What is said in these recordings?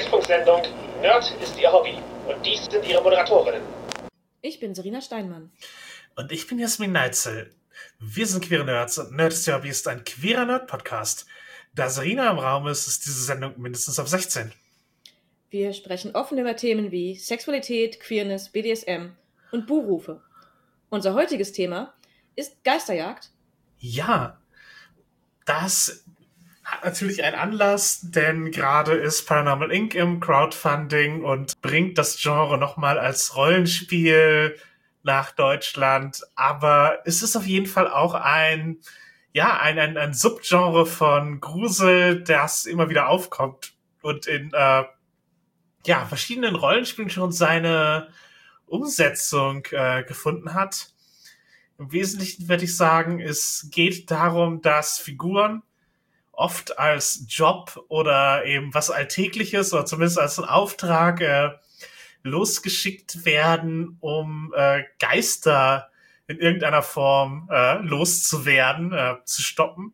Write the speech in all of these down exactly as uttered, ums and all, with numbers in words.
Textfunksendung Nerd ist ihr Hobby und dies sind ihre Moderatorinnen. Ich bin Serena Steinmann. Und ich bin Jasmin Neitzel. Wir sind queere Nerds und Nerd ist ihr Hobby ist ein queerer Nerd-Podcast. Da Serena im Raum ist, ist diese Sendung mindestens auf sechzehn. Wir sprechen offen über Themen wie Sexualität, Queerness, B D S M und Buhrufe. Unser heutiges Thema ist Geisterjagd. Ja, das hat natürlich einen Anlass, denn gerade ist Paranormal Incorporated im Crowdfunding und bringt das Genre nochmal als Rollenspiel nach Deutschland. Aber es ist auf jeden Fall auch ein, ja, ein, ein, ein Subgenre von Grusel, das immer wieder aufkommt und in äh, ja, verschiedenen Rollenspielen schon seine Umsetzung äh, gefunden hat. Im Wesentlichen würde ich sagen, es geht darum, dass Figuren oft als Job oder eben was Alltägliches oder zumindest als ein Auftrag äh, losgeschickt werden, um äh, Geister in irgendeiner Form äh, loszuwerden, äh, zu stoppen.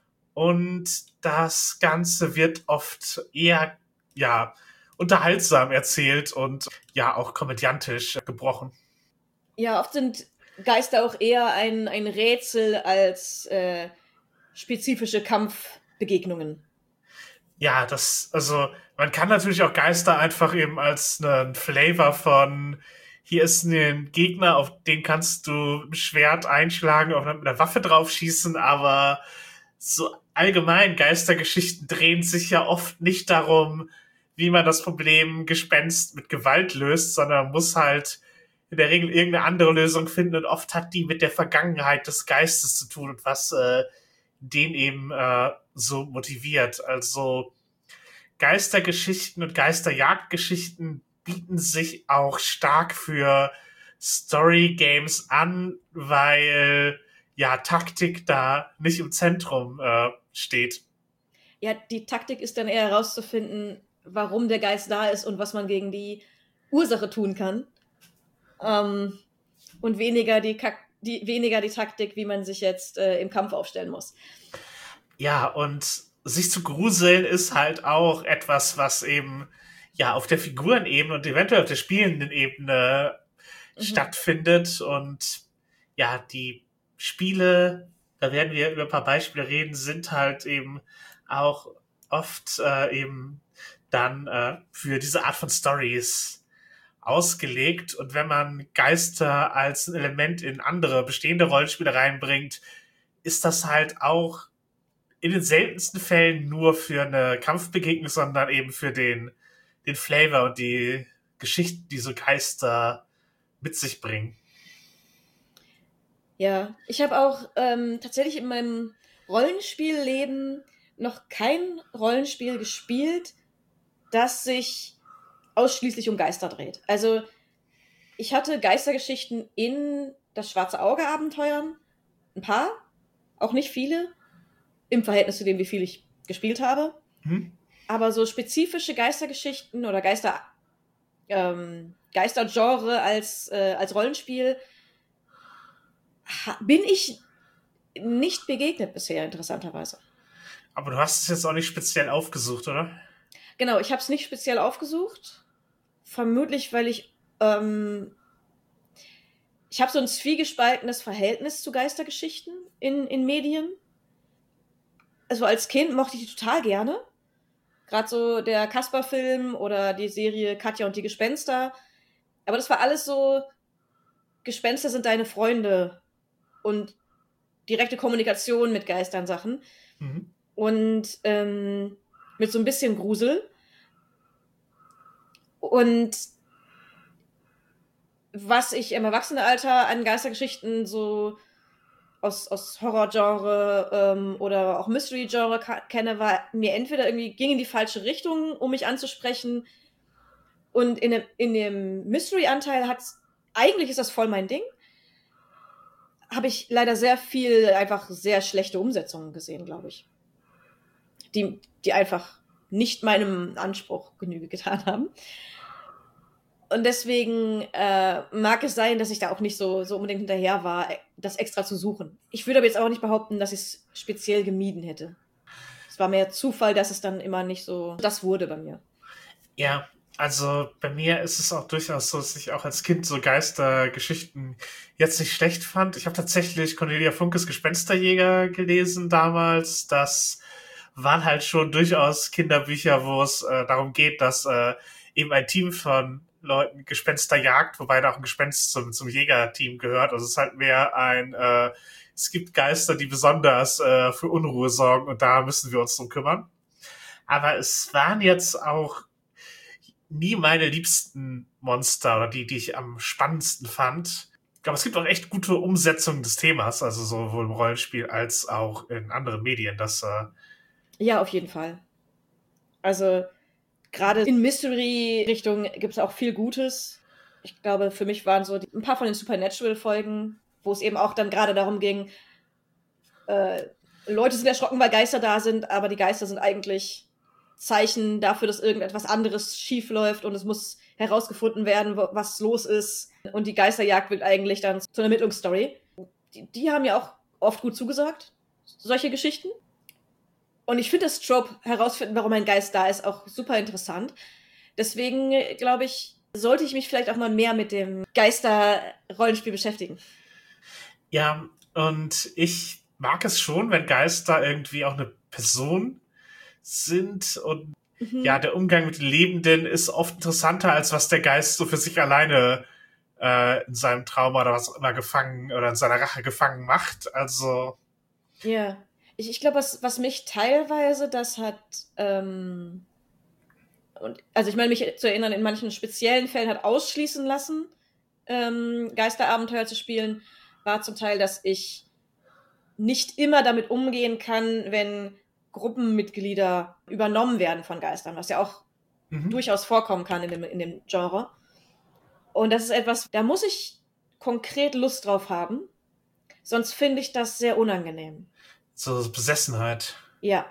Und das Ganze wird oft eher, ja, unterhaltsam erzählt und ja, auch komödiantisch gebrochen. Ja, oft sind Geister auch eher ein, ein Rätsel als äh, spezifische Kampfbegegnungen. Ja, das, also, man kann natürlich auch Geister einfach eben als einen Flavor von, hier ist ein Gegner, auf den kannst du mit Schwert einschlagen, auf mit einer Waffe draufschießen, aber so allgemein Geistergeschichten drehen sich ja oft nicht darum, wie man das Problem Gespenst mit Gewalt löst, sondern muss halt in der Regel irgendeine andere Lösung finden und oft hat die mit der Vergangenheit des Geistes zu tun und was äh, den eben äh, so motiviert. Also Geistergeschichten und Geisterjagdgeschichten bieten sich auch stark für Story-Games an, weil ja Taktik da nicht im Zentrum äh, steht. Ja, die Taktik ist dann eher herauszufinden, warum der Geist da ist und was man gegen die Ursache tun kann. Ähm, und weniger die, Kak- die, weniger die Taktik, wie man sich jetzt äh, im Kampf aufstellen muss. Ja, und sich zu gruseln ist halt auch etwas, was eben ja auf der Figurenebene und eventuell auf der spielenden Ebene mhm. stattfindet. Und ja, die Spiele, da werden wir über ein paar Beispiele reden, sind halt eben auch oft äh, eben dann äh, für diese Art von Stories ausgelegt. Und wenn man Geister als ein Element in andere bestehende Rollenspiele reinbringt, ist das halt auch in den seltensten Fällen nur für eine Kampfbegegnung, sondern eben für den, den Flavor und die Geschichten, die so Geister mit sich bringen. Ja, ich habe auch ähm, tatsächlich in meinem Rollenspielleben noch kein Rollenspiel gespielt, das sich ausschließlich um Geister dreht. Also ich hatte Geistergeschichten in das Schwarze Auge-Abenteuern, ein paar, auch nicht viele, im Verhältnis zu dem, wie viel ich gespielt habe. Hm. Aber so spezifische Geistergeschichten oder Geister, ähm, Geistergenre als, äh, als Rollenspiel ha- bin ich nicht begegnet bisher, interessanterweise. Aber du hast es jetzt auch nicht speziell aufgesucht, oder? Genau, ich habe es nicht speziell aufgesucht. Vermutlich, weil ich ähm, ich habe so ein zwiegespaltenes Verhältnis zu Geistergeschichten in, in Medien. Also als Kind mochte ich die total gerne. Gerade so der Kasper-Film oder die Serie Katja und die Gespenster. Aber das war alles so, Gespenster sind deine Freunde und direkte Kommunikation mit Geistern Sachen. Mhm. Und ähm, mit so ein bisschen Grusel. Und was ich im Erwachsenenalter an Geistergeschichten so aus, aus Horror-Genre ähm, oder auch Mystery-Genre ka- kenne, war mir entweder irgendwie ging in die falsche Richtung, um mich anzusprechen. Und in dem, in dem Mystery-Anteil hat's, eigentlich ist das voll mein Ding, habe ich leider sehr viel, einfach sehr schlechte Umsetzungen gesehen, glaube ich. Die, die einfach nicht meinem Anspruch Genüge getan haben. Und deswegen äh, mag es sein, dass ich da auch nicht so, so unbedingt hinterher war, das extra zu suchen. Ich würde aber jetzt auch nicht behaupten, dass ich es speziell gemieden hätte. Es war mehr Zufall, dass es dann immer nicht so das wurde bei mir. Ja, also bei mir ist es auch durchaus so, dass ich auch als Kind so Geistergeschichten jetzt nicht schlecht fand. Ich habe tatsächlich Cornelia Funkes Gespensterjäger gelesen damals. Das waren halt schon durchaus Kinderbücher, wo es äh, darum geht, dass äh, eben ein Team von Leuten Gespenster jagt, wobei da auch ein Gespenst zum, zum Jägerteam gehört. Also es ist halt mehr ein, äh, es gibt Geister, die besonders äh, für Unruhe sorgen und da müssen wir uns drum kümmern. Aber es waren jetzt auch nie meine liebsten Monster oder die, die ich am spannendsten fand. Aber es gibt auch echt gute Umsetzungen des Themas, also sowohl im Rollenspiel als auch in anderen Medien. Das, äh Ja, auf jeden Fall. Also gerade in Mystery-Richtung gibt es auch viel Gutes. Ich glaube, für mich waren so die, ein paar von den Supernatural-Folgen, wo es eben auch dann gerade darum ging, äh, Leute sind erschrocken, weil Geister da sind, aber die Geister sind eigentlich Zeichen dafür, dass irgendetwas anderes schief läuft und es muss herausgefunden werden, was los ist. Und die Geisterjagd wird eigentlich dann zu einer Ermittlungsstory. Die, die haben ja auch oft gut zugesagt, solche Geschichten. Und ich finde das Trope, herausfinden, warum ein Geist da ist, auch super interessant. Deswegen, glaube ich, sollte ich mich vielleicht auch mal mehr mit dem Geister-Rollenspiel beschäftigen. Ja, und ich mag es schon, wenn Geister irgendwie auch eine Person sind und mhm. ja, der Umgang mit den Lebenden ist oft interessanter, als was der Geist so für sich alleine äh, in seinem Trauma oder was auch immer gefangen oder in seiner Rache gefangen macht. Also ja, ich, ich glaube, was, was mich teilweise das hat ähm, und also ich meine, mich zu erinnern, in manchen speziellen Fällen hat ausschließen lassen, ähm, Geisterabenteuer zu spielen, war zum Teil, dass ich nicht immer damit umgehen kann, wenn Gruppenmitglieder übernommen werden von Geistern, was ja auch mhm. durchaus vorkommen kann in dem, in dem Genre. Und das ist etwas, da muss ich konkret Lust drauf haben, sonst finde ich das sehr unangenehm. So Besessenheit. Ja.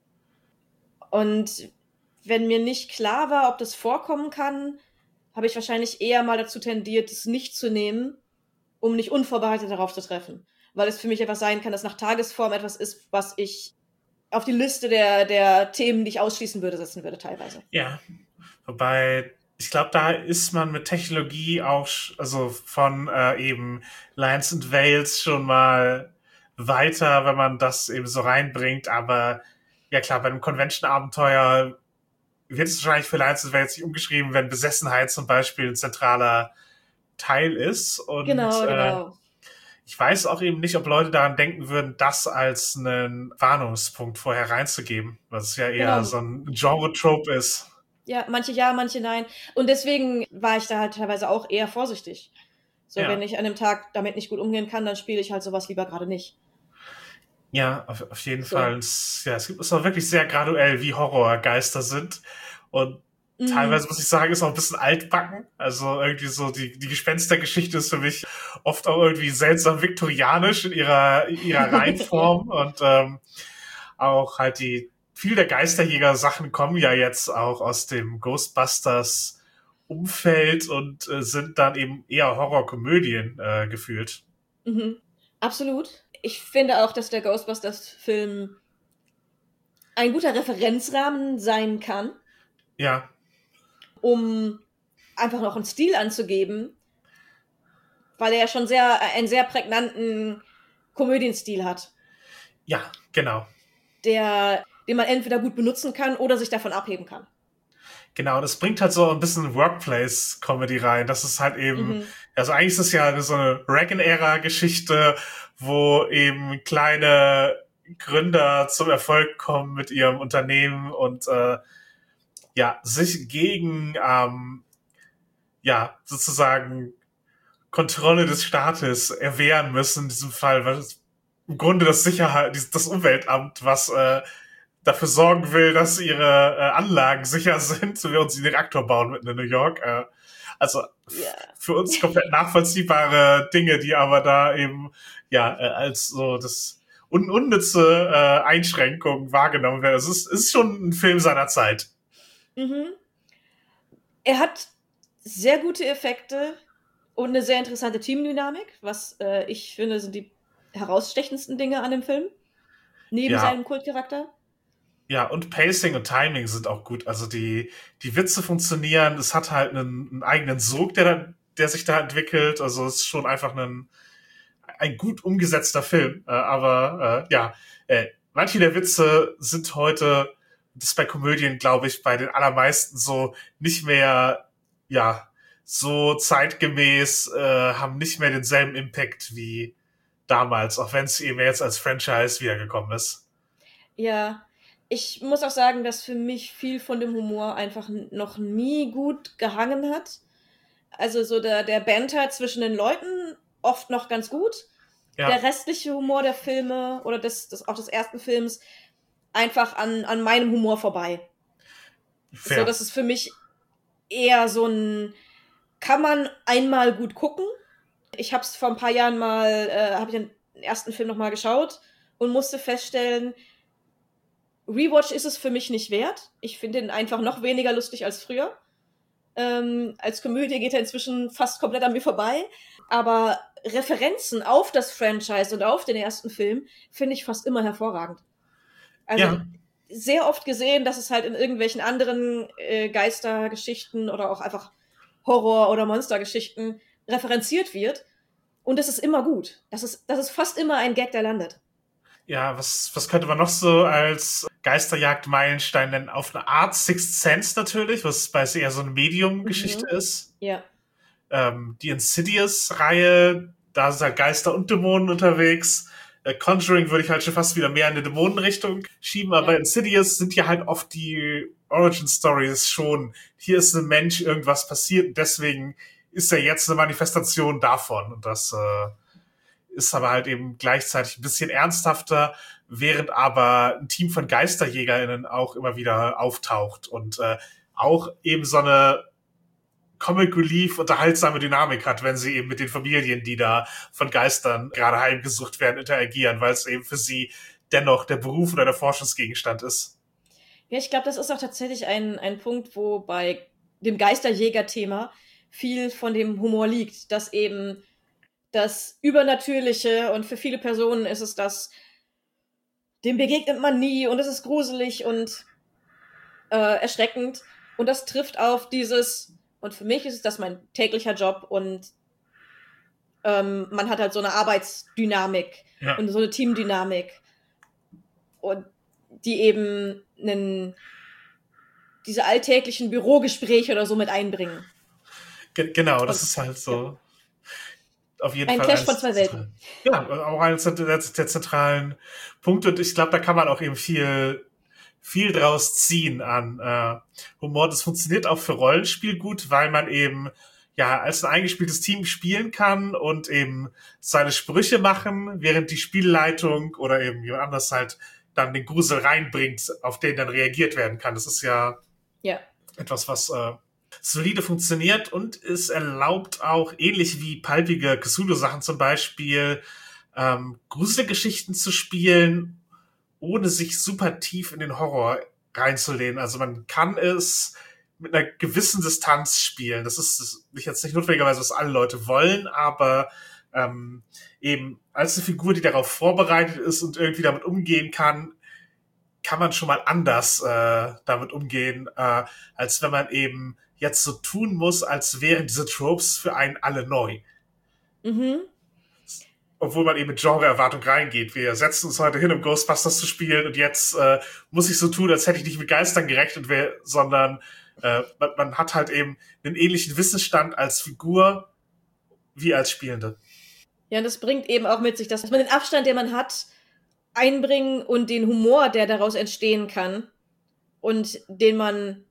Und wenn mir nicht klar war, ob das vorkommen kann, habe ich wahrscheinlich eher mal dazu tendiert, es nicht zu nehmen, um nicht unvorbereitet darauf zu treffen. Weil es für mich etwas sein kann, das nach Tagesform etwas ist, was ich auf die Liste der, der Themen, die ich ausschließen würde, setzen würde teilweise. Ja, wobei ich glaube, da ist man mit Technologie auch, also von äh, eben Lions and Vales schon mal weiter, wenn man das eben so reinbringt. Aber ja klar, bei einem Convention-Abenteuer wird es wahrscheinlich für Lions and Vales nicht umgeschrieben, wenn Besessenheit zum Beispiel ein zentraler Teil ist. Und, genau, genau. Äh, ich weiß auch eben nicht, ob Leute daran denken würden, das als einen Warnungspunkt vorher reinzugeben, was ja eher genau. so ein Genre-Trope ist. Ja, manche ja, manche nein. Und deswegen war ich da halt teilweise auch eher vorsichtig. So, ja. Wenn ich an einem Tag damit nicht gut umgehen kann, dann spiele ich halt sowas lieber gerade nicht. Ja, auf, auf jeden so. Fall. Es, ja, es gibt es auch wirklich sehr graduell, wie Horrorgeister sind. Und mhm. teilweise muss ich sagen, ist auch ein bisschen altbacken. Also irgendwie so, die, die Gespenstergeschichte ist für mich oft auch irgendwie seltsam viktorianisch in ihrer, in ihrer Reihenform. Und ähm, auch halt die, viel der Geisterjäger-Sachen kommen ja jetzt auch aus dem Ghostbusters-Umfeld und äh, sind dann eben eher Horrorkomödien äh, gefühlt. Mhm. Absolut. Ich finde auch, dass der Ghostbusters-Film ein guter Referenzrahmen sein kann. Ja. Um einfach noch einen Stil anzugeben, weil er ja schon sehr einen sehr prägnanten Komödienstil hat. Ja, genau. Der, den man entweder gut benutzen kann oder sich davon abheben kann. Genau, das bringt halt so ein bisschen Workplace-Comedy rein. Das ist halt eben, mhm. also eigentlich ist es ja so eine Reagan-Ära-Geschichte, wo eben kleine Gründer zum Erfolg kommen mit ihrem Unternehmen und äh, ja, sich gegen ähm, ja, sozusagen Kontrolle des Staates erwehren müssen in diesem Fall, weil es im Grunde das Sicherheit, das Umweltamt, was äh, dafür sorgen will, dass ihre äh, Anlagen sicher sind, während sie den Reaktor bauen mitten in New York. Äh, also yeah. für uns komplett nachvollziehbare Dinge, die aber da eben ja äh, als so das un unnütze äh, Einschränkung wahrgenommen werden. Also es ist schon ein Film seiner Zeit. Mhm. Er hat sehr gute Effekte und eine sehr interessante Teamdynamik, was äh, ich finde, sind die herausstechendsten Dinge an dem Film. Neben ja. seinem Kultcharakter. Ja, und Pacing und Timing sind auch gut. Also die, die Witze funktionieren. Es hat halt einen, einen eigenen Sog, der, da, der sich da entwickelt. Also es ist schon einfach ein, ein gut umgesetzter Film. Äh, aber äh, ja, äh, manche der Witze sind heute, das ist bei Komödien, glaube ich, bei den allermeisten so nicht mehr, ja, so zeitgemäß, äh, haben nicht mehr denselben Impact wie damals, auch wenn es eben jetzt als Franchise wiedergekommen ist. Ja, ich muss auch sagen, dass für mich viel von dem Humor einfach n- noch nie gut gehangen hat. Also so der, der Banter zwischen den Leuten oft noch ganz gut. Der Ja, restliche Humor der Filme oder des, des, auch des ersten Films einfach an, an meinem Humor vorbei. So, fair. das ist für mich eher so ein, kann man einmal gut gucken. Ich habe es vor ein paar Jahren mal, äh, habe ich den ersten Film nochmal geschaut und musste feststellen, Rewatch ist es für mich nicht wert. Ich finde ihn einfach noch weniger lustig als früher. Ähm, als Komödie geht er inzwischen fast komplett an mir vorbei. Aber Referenzen auf das Franchise und auf den ersten Film finde ich fast immer hervorragend. Also Ja, sehr oft gesehen, dass es halt in irgendwelchen anderen äh, Geistergeschichten oder auch einfach Horror- oder Monstergeschichten referenziert wird. Und das ist immer gut. Das ist, das ist fast immer ein Gag, der landet. ja, was, was könnte man noch so als Geisterjagd-Meilenstein nennen? Auf eine Art Sixth Sense natürlich, was bei eher so eine Medium-Geschichte Mhm. ist. Ja. Ähm, die Insidious-Reihe, da sind halt Geister und Dämonen unterwegs. Äh, Conjuring würde ich halt schon fast wieder mehr in eine Dämonenrichtung schieben, aber bei Ja. Insidious sind ja halt oft die Origin-Stories schon, hier ist ein Mensch, irgendwas passiert und deswegen ist er jetzt eine Manifestation davon. Und das äh, ist aber halt eben gleichzeitig ein bisschen ernsthafter, während aber ein Team von GeisterjägerInnen auch immer wieder auftaucht und äh, auch eben so eine Comic Relief unterhaltsame Dynamik hat, wenn sie eben mit den Familien, die da von Geistern gerade heimgesucht werden, interagieren, weil es eben für sie dennoch der Beruf oder der Forschungsgegenstand ist. Ja, ich glaube, das ist auch tatsächlich ein, ein Punkt, wo bei dem Geisterjäger-Thema viel von dem Humor liegt, dass eben das Übernatürliche und für viele Personen ist es das, dem begegnet man nie und es ist gruselig und äh, erschreckend und das trifft auf dieses, und für mich ist es das mein täglicher Job und ähm, man hat halt so eine Arbeitsdynamik Ja, und so eine Teamdynamik und die eben einen, diese alltäglichen Bürogespräche oder so mit einbringen. ge genau, das Und ist halt ja, so auf jeden ein Fall Clash von eines der zwei Welten. zentralen, ja, auch eines der, der, der zentralen Punkte. Und ich glaube, da kann man auch eben viel viel draus ziehen an äh, Humor. Das funktioniert auch für Rollenspiel gut, weil man eben ja als ein eingespieltes Team spielen kann und eben seine Sprüche machen, während die Spielleitung oder eben jemand anders halt dann den Grusel reinbringt, auf den dann reagiert werden kann. Das ist ja Ja. etwas, was äh, solide funktioniert und es erlaubt auch, ähnlich wie palpige Cthulhu-Sachen zum Beispiel, ähm, Gruselgeschichten zu spielen, ohne sich super tief in den Horror reinzulehnen. Also man kann es mit einer gewissen Distanz spielen. Das ist nicht jetzt nicht notwendigerweise, was alle Leute wollen, aber ähm, eben als eine Figur, die darauf vorbereitet ist und irgendwie damit umgehen kann, kann man schon mal anders äh, damit umgehen, äh, als wenn man eben jetzt so tun muss, als wären diese Tropes für einen alle neu. Mhm. Obwohl man eben mit Genre-Erwartung reingeht. Wir setzen uns heute hin, um Ghostbusters zu spielen und jetzt äh, muss ich so tun, als hätte ich nicht mit Geistern gerechnet, wär, sondern äh, man, man hat halt eben einen ähnlichen Wissensstand als Figur wie als Spielende. Ja, und das bringt eben auch mit sich, dass man den Abstand, den man hat, einbringen und den Humor, der daraus entstehen kann und den man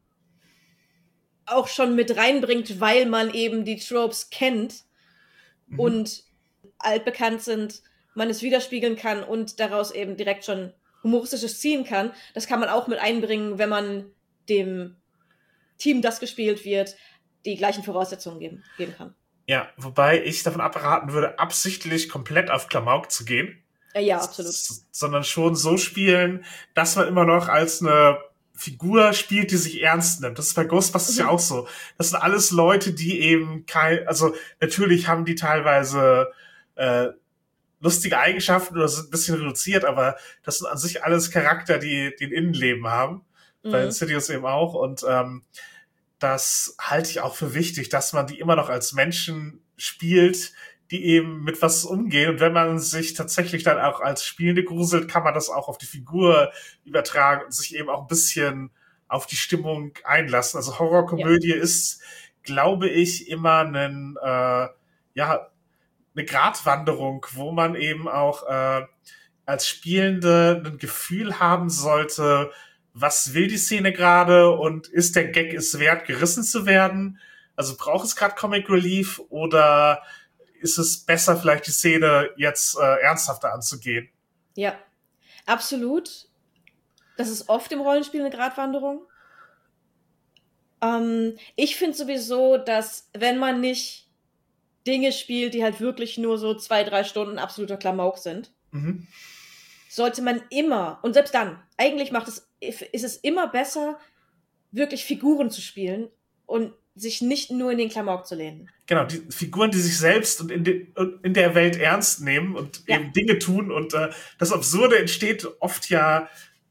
auch schon mit reinbringt, weil man eben die Tropes kennt Mhm. und altbekannt sind, man es widerspiegeln kann und daraus eben direkt schon humoristisches ziehen kann. Das kann man auch mit einbringen, wenn man dem Team, das gespielt wird, die gleichen Voraussetzungen geben, geben kann. Ja, wobei ich davon abraten würde, absichtlich komplett auf Klamauk zu gehen, Äh, ja, absolut. s- sondern schon so spielen, dass man immer noch als eine Figur spielt, die sich ernst nimmt. Das ist bei Ghostbusters ja Mhm. auch so. Das sind alles Leute, die eben kein, also natürlich haben die teilweise äh, lustige Eigenschaften oder sind ein bisschen reduziert, aber das sind an sich alles Charakter, die, die ein Innenleben haben. Mhm. Bei Insidious eben auch. Und ähm, das halte ich auch für wichtig, dass man die immer noch als Menschen spielt, die eben mit was umgehen. Und wenn man sich tatsächlich dann auch als Spielende gruselt, kann man das auch auf die Figur übertragen und sich eben auch ein bisschen auf die Stimmung einlassen. Also Horrorkomödie ja. ist, glaube ich, immer ein, äh, ja, eine Gratwanderung, wo man eben auch äh, als Spielende ein Gefühl haben sollte, was will die Szene gerade und ist der Gag es wert, gerissen zu werden? Also braucht es gerade Comic Relief oder ist es besser, vielleicht die Szene jetzt äh, ernsthafter anzugehen? Ja, absolut. Das ist oft im Rollenspiel eine Gratwanderung. Ähm, ich finde sowieso, dass wenn man nicht Dinge spielt, die halt wirklich nur so zwei, drei Stunden absoluter Klamauk sind, mhm. sollte man immer, und selbst dann, eigentlich macht es, ist es immer besser, wirklich Figuren zu spielen und sich nicht nur in den Klamauk zu lehnen. Genau, die Figuren, die sich selbst und in, de, in der Welt ernst nehmen und ja. eben Dinge tun und äh, das Absurde entsteht oft ja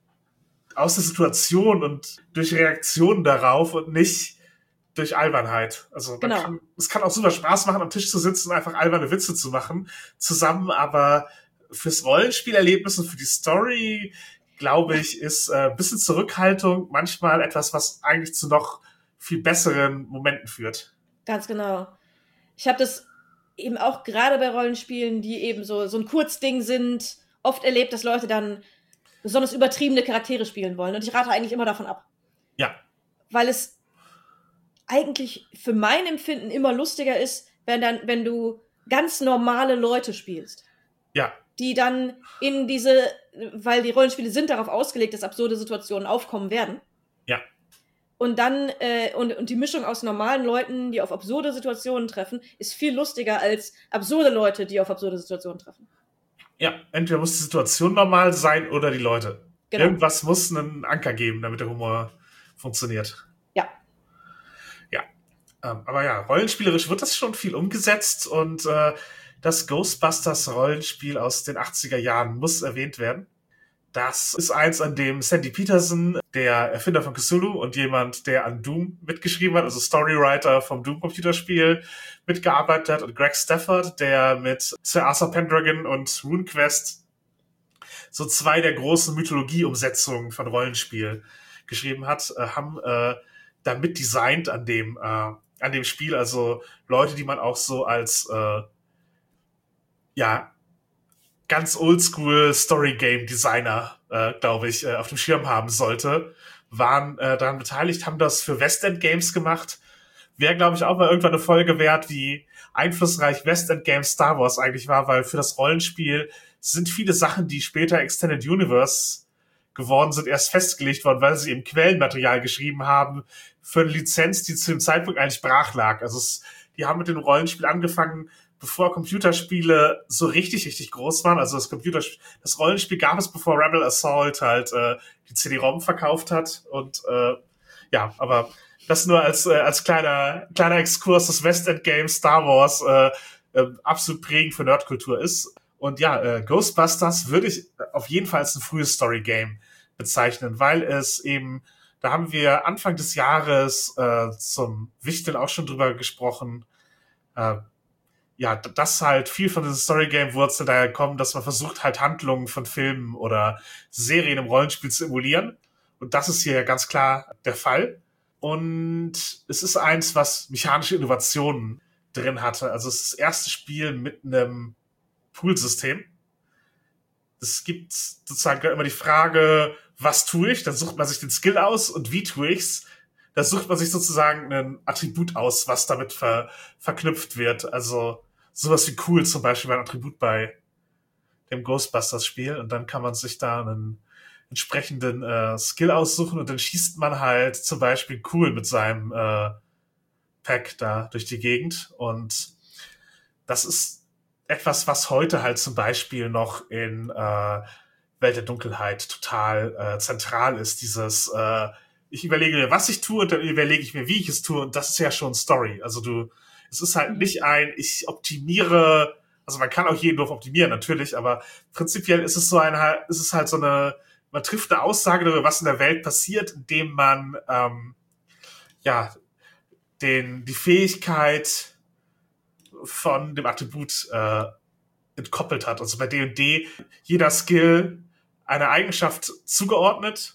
aus der Situation und durch Reaktionen darauf und nicht durch Albernheit. Also genau. man kann, es kann auch super Spaß machen, am Tisch zu sitzen und einfach alberne Witze zu machen zusammen, aber fürs Rollenspielerlebnis und für die Story, glaube ich, ist äh, ein bisschen Zurückhaltung manchmal etwas, was eigentlich zu noch viel besseren Momenten führt. Ganz genau. Ich habe das eben auch gerade bei Rollenspielen, die eben so, so ein Kurzding sind, oft erlebt, dass Leute dann besonders übertriebene Charaktere spielen wollen. Und ich rate eigentlich immer davon ab. Ja. Weil es eigentlich für mein Empfinden immer lustiger ist, wenn dann, wenn du ganz normale Leute spielst. Ja. Die dann in diese, weil die Rollenspiele sind darauf ausgelegt, dass absurde Situationen aufkommen werden. Ja. Und dann, äh, und, und die Mischung aus normalen Leuten, die auf absurde Situationen treffen, ist viel lustiger als absurde Leute, die auf absurde Situationen treffen. Ja, entweder muss die Situation normal sein oder die Leute. Genau. Irgendwas muss einen Anker geben, damit der Humor funktioniert. Ja. Ja. Ähm, aber ja, rollenspielerisch wird das schon viel umgesetzt und äh, das Ghostbusters-Rollenspiel aus den achtziger Jahren muss erwähnt werden. Das ist eins, an dem Sandy Peterson, der Erfinder von Cthulhu und jemand, der an Doom mitgeschrieben hat, also Storywriter vom Doom-Computerspiel, mitgearbeitet hat, und Greg Stafford, der mit Sir Arthur Pendragon und RuneQuest so zwei der großen Mythologie-Umsetzungen von Rollenspiel geschrieben hat, äh, haben äh, da mitdesignt an dem, äh, an dem Spiel, also Leute, die man auch so als äh, ja, ganz oldschool Story-Game-Designer, äh, glaube ich, äh, auf dem Schirm haben sollte, waren äh, daran beteiligt, haben das für West End Games gemacht. Wäre, glaube ich, auch mal irgendwann eine Folge wert, wie einflussreich West End Games Star Wars eigentlich war, weil für das Rollenspiel sind viele Sachen, die später Extended Universe geworden sind, erst festgelegt worden, weil sie eben Quellenmaterial geschrieben haben für eine Lizenz, die zu dem Zeitpunkt eigentlich brach lag. Also es, die haben mit dem Rollenspiel angefangen, bevor Computerspiele so richtig, richtig groß waren. Also das Computer, das Rollenspiel gab es, bevor Rebel Assault halt äh, die C D-ROM verkauft hat. Und äh, ja, aber das nur als äh, als kleiner kleiner Exkurs, dass West End Games Star Wars äh, äh, absolut prägend für Nerdkultur ist. Und ja, äh, Ghostbusters würde ich auf jeden Fall als ein frühes Story-Game bezeichnen, weil es eben, da haben wir Anfang des Jahres äh, zum Wichteln auch schon drüber gesprochen, äh, ja, dass halt viel von diesen Story-Game-Wurzeln daher kommen, dass man versucht halt Handlungen von Filmen oder Serien im Rollenspiel zu emulieren. Und das ist hier ganz klar der Fall. Und es ist eins, was mechanische Innovationen drin hatte. Also es ist das erste Spiel mit einem Pool-System. Es gibt sozusagen immer die Frage, was tue ich? Dann sucht man sich den Skill aus und wie tue ich's? Da sucht man sich sozusagen ein Attribut aus, was damit ver- verknüpft wird. Also sowas wie cool zum Beispiel war ein Attribut bei dem Ghostbusters-Spiel. Und dann kann man sich da einen entsprechenden äh, Skill aussuchen und dann schießt man halt zum Beispiel cool mit seinem äh, Pack da durch die Gegend. Und das ist etwas, was heute halt zum Beispiel noch in äh, Welt der Dunkelheit total äh, zentral ist. Dieses äh, ich überlege mir, was ich tue, und dann überlege ich mir, wie ich es tue, und das ist ja schon Story. Also du, es ist halt nicht ein, ich optimiere, also also man kann auch jeden doof optimieren, natürlich, aber prinzipiell ist es so eine, ist es halt so eine, man trifft eine Aussage darüber, was in der Welt passiert, indem man, ähm, ja, den, die Fähigkeit von dem Attribut, äh, entkoppelt hat. Also bei D und D jeder Skill eine Eigenschaft zugeordnet.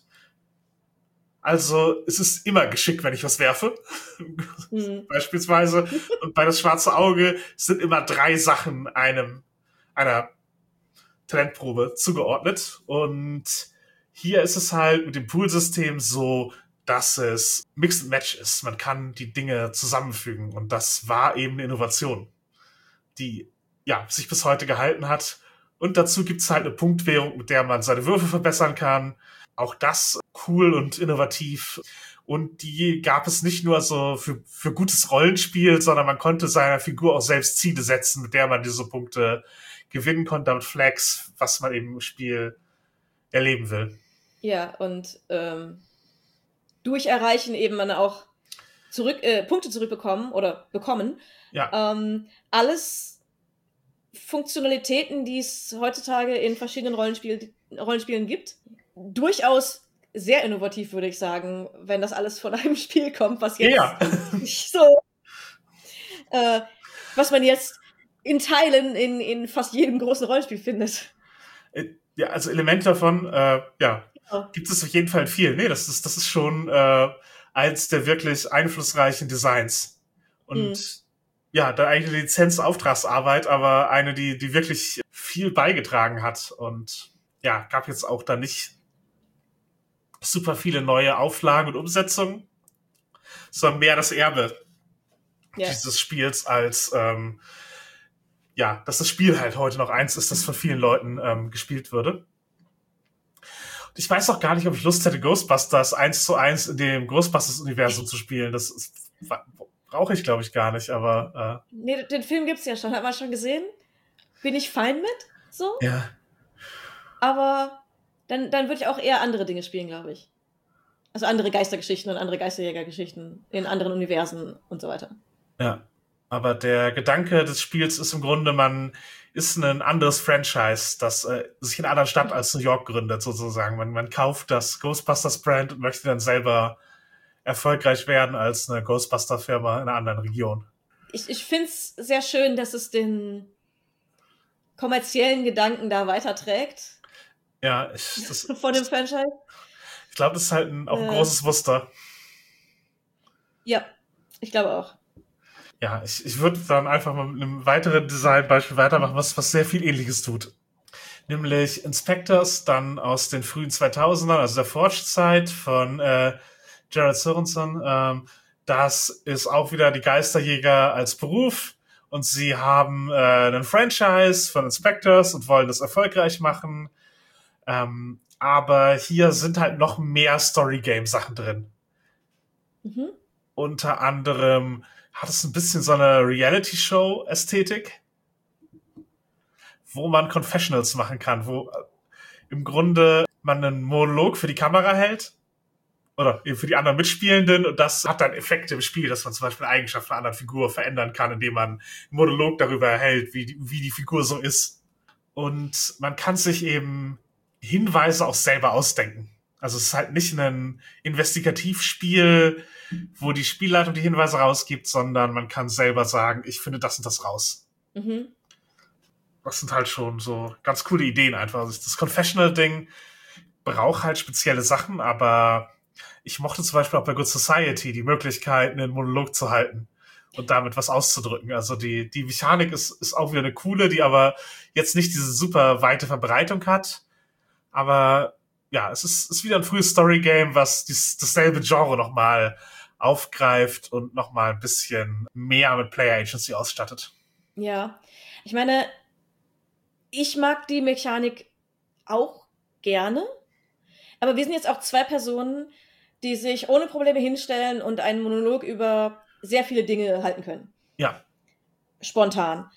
Also es ist immer geschickt, wenn ich was werfe. Mhm. Beispielsweise. Und bei das schwarze Auge sind immer drei Sachen einem, einer Talentprobe zugeordnet. Und hier ist es halt mit dem Poolsystem so, dass es Mix and Match ist. Man kann die Dinge zusammenfügen. Und das war eben eine Innovation, die ja sich bis heute gehalten hat. Und dazu gibt's halt eine Punktwährung, mit der man seine Würfe verbessern kann. Auch das cool und innovativ. Und die gab es nicht nur so für, für gutes Rollenspiel, sondern man konnte seiner Figur auch selbst Ziele setzen, mit der man diese Punkte gewinnen konnte, damit Flags, was man eben im Spiel erleben will. Ja, und ähm, durch Erreichen eben man auch zurück äh, Punkte zurückbekommen oder bekommen. Ja. Ähm, alles Funktionalitäten, die es heutzutage in verschiedenen Rollenspiel, Rollenspielen gibt. Durchaus sehr innovativ, würde ich sagen, wenn das alles von einem Spiel kommt, was jetzt ja. nicht so, äh, was man jetzt in Teilen in, in fast jedem großen Rollenspiel findet. Ja, also Elemente davon, äh, ja, ja, gibt es auf jeden Fall viel. Nee, das ist, das ist schon äh, eins der wirklich einflussreichen Designs. Und hm. ja, da eigentlich eine Lizenz-Auftragsarbeit, aber eine, die, die wirklich viel beigetragen hat. Und ja, gab jetzt auch da nicht super viele neue Auflagen und Umsetzungen, sondern mehr das Erbe ja. dieses Spiels als, ähm, ja, dass das Spiel halt heute noch eins ist, das von vielen Leuten ähm, gespielt würde. Und ich weiß auch gar nicht, ob ich Lust hätte, Ghostbusters eins zu eins in dem Ghostbusters-Universum zu spielen. Das ist, brauche ich, glaube ich, gar nicht, aber... Äh, nee, den Film gibt's ja schon. Hat man schon gesehen? Bin ich fein mit, so? Ja. Aber dann, dann würde ich auch eher andere Dinge spielen, glaube ich. Also andere Geistergeschichten und andere Geisterjägergeschichten in anderen Universen und so weiter. Ja, aber der Gedanke des Spiels ist im Grunde, man ist ein anderes Franchise, das äh, sich in einer anderen Stadt als New York gründet, sozusagen. Man, man kauft das Ghostbusters-Brand und möchte dann selber erfolgreich werden als eine Ghostbuster-Firma in einer anderen Region. Ich, ich finde es sehr schön, dass es den kommerziellen Gedanken da weiterträgt. Ja, ich, das, von dem Franchise. Ich glaube, das ist halt ein, auch ein äh, großes Muster. Ja, ich glaube auch. Ja, ich, ich würde dann einfach mal mit einem weiteren Designbeispiel weitermachen, was, was sehr viel Ähnliches tut. Nämlich Inspectors, dann aus den frühen zweitausendern, also der Forge-Zeit von äh, Jared Sorensen. Ähm, das ist auch wieder die Geisterjäger als Beruf. Und sie haben äh, einen Franchise von Inspectors und wollen das erfolgreich machen. Ähm, aber hier sind halt noch mehr Story-Game-Sachen drin. Mhm. Unter anderem hat es ein bisschen so eine Reality-Show-Ästhetik, wo man Confessionals machen kann, wo im Grunde man einen Monolog für die Kamera hält oder eben für die anderen Mitspielenden und das hat dann Effekte im Spiel, dass man zum Beispiel Eigenschaften einer anderen Figur verändern kann, indem man einen Monolog darüber erhält, wie die, wie die Figur so ist. Und man kann sich eben Hinweise auch selber ausdenken. Also es ist halt nicht ein Investigativspiel, wo die Spielleitung die Hinweise rausgibt, sondern man kann selber sagen, ich finde das und das raus. Mhm. Das sind halt schon so ganz coole Ideen einfach. Also das Confessional-Ding braucht halt spezielle Sachen, aber ich mochte zum Beispiel auch bei Good Society die Möglichkeit, einen Monolog zu halten und damit was auszudrücken. Also die, die Mechanik ist, ist auch wieder eine coole, die aber jetzt nicht diese super weite Verbreitung hat. Aber ja, es ist, ist wieder ein frühes Story-Game, was dies, dasselbe Genre nochmal aufgreift und nochmal ein bisschen mehr mit Player Agency ausstattet. Ja, ich meine, ich mag die Mechanik auch gerne, aber wir sind jetzt auch zwei Personen, die sich ohne Probleme hinstellen und einen Monolog über sehr viele Dinge halten können. Ja. Spontan.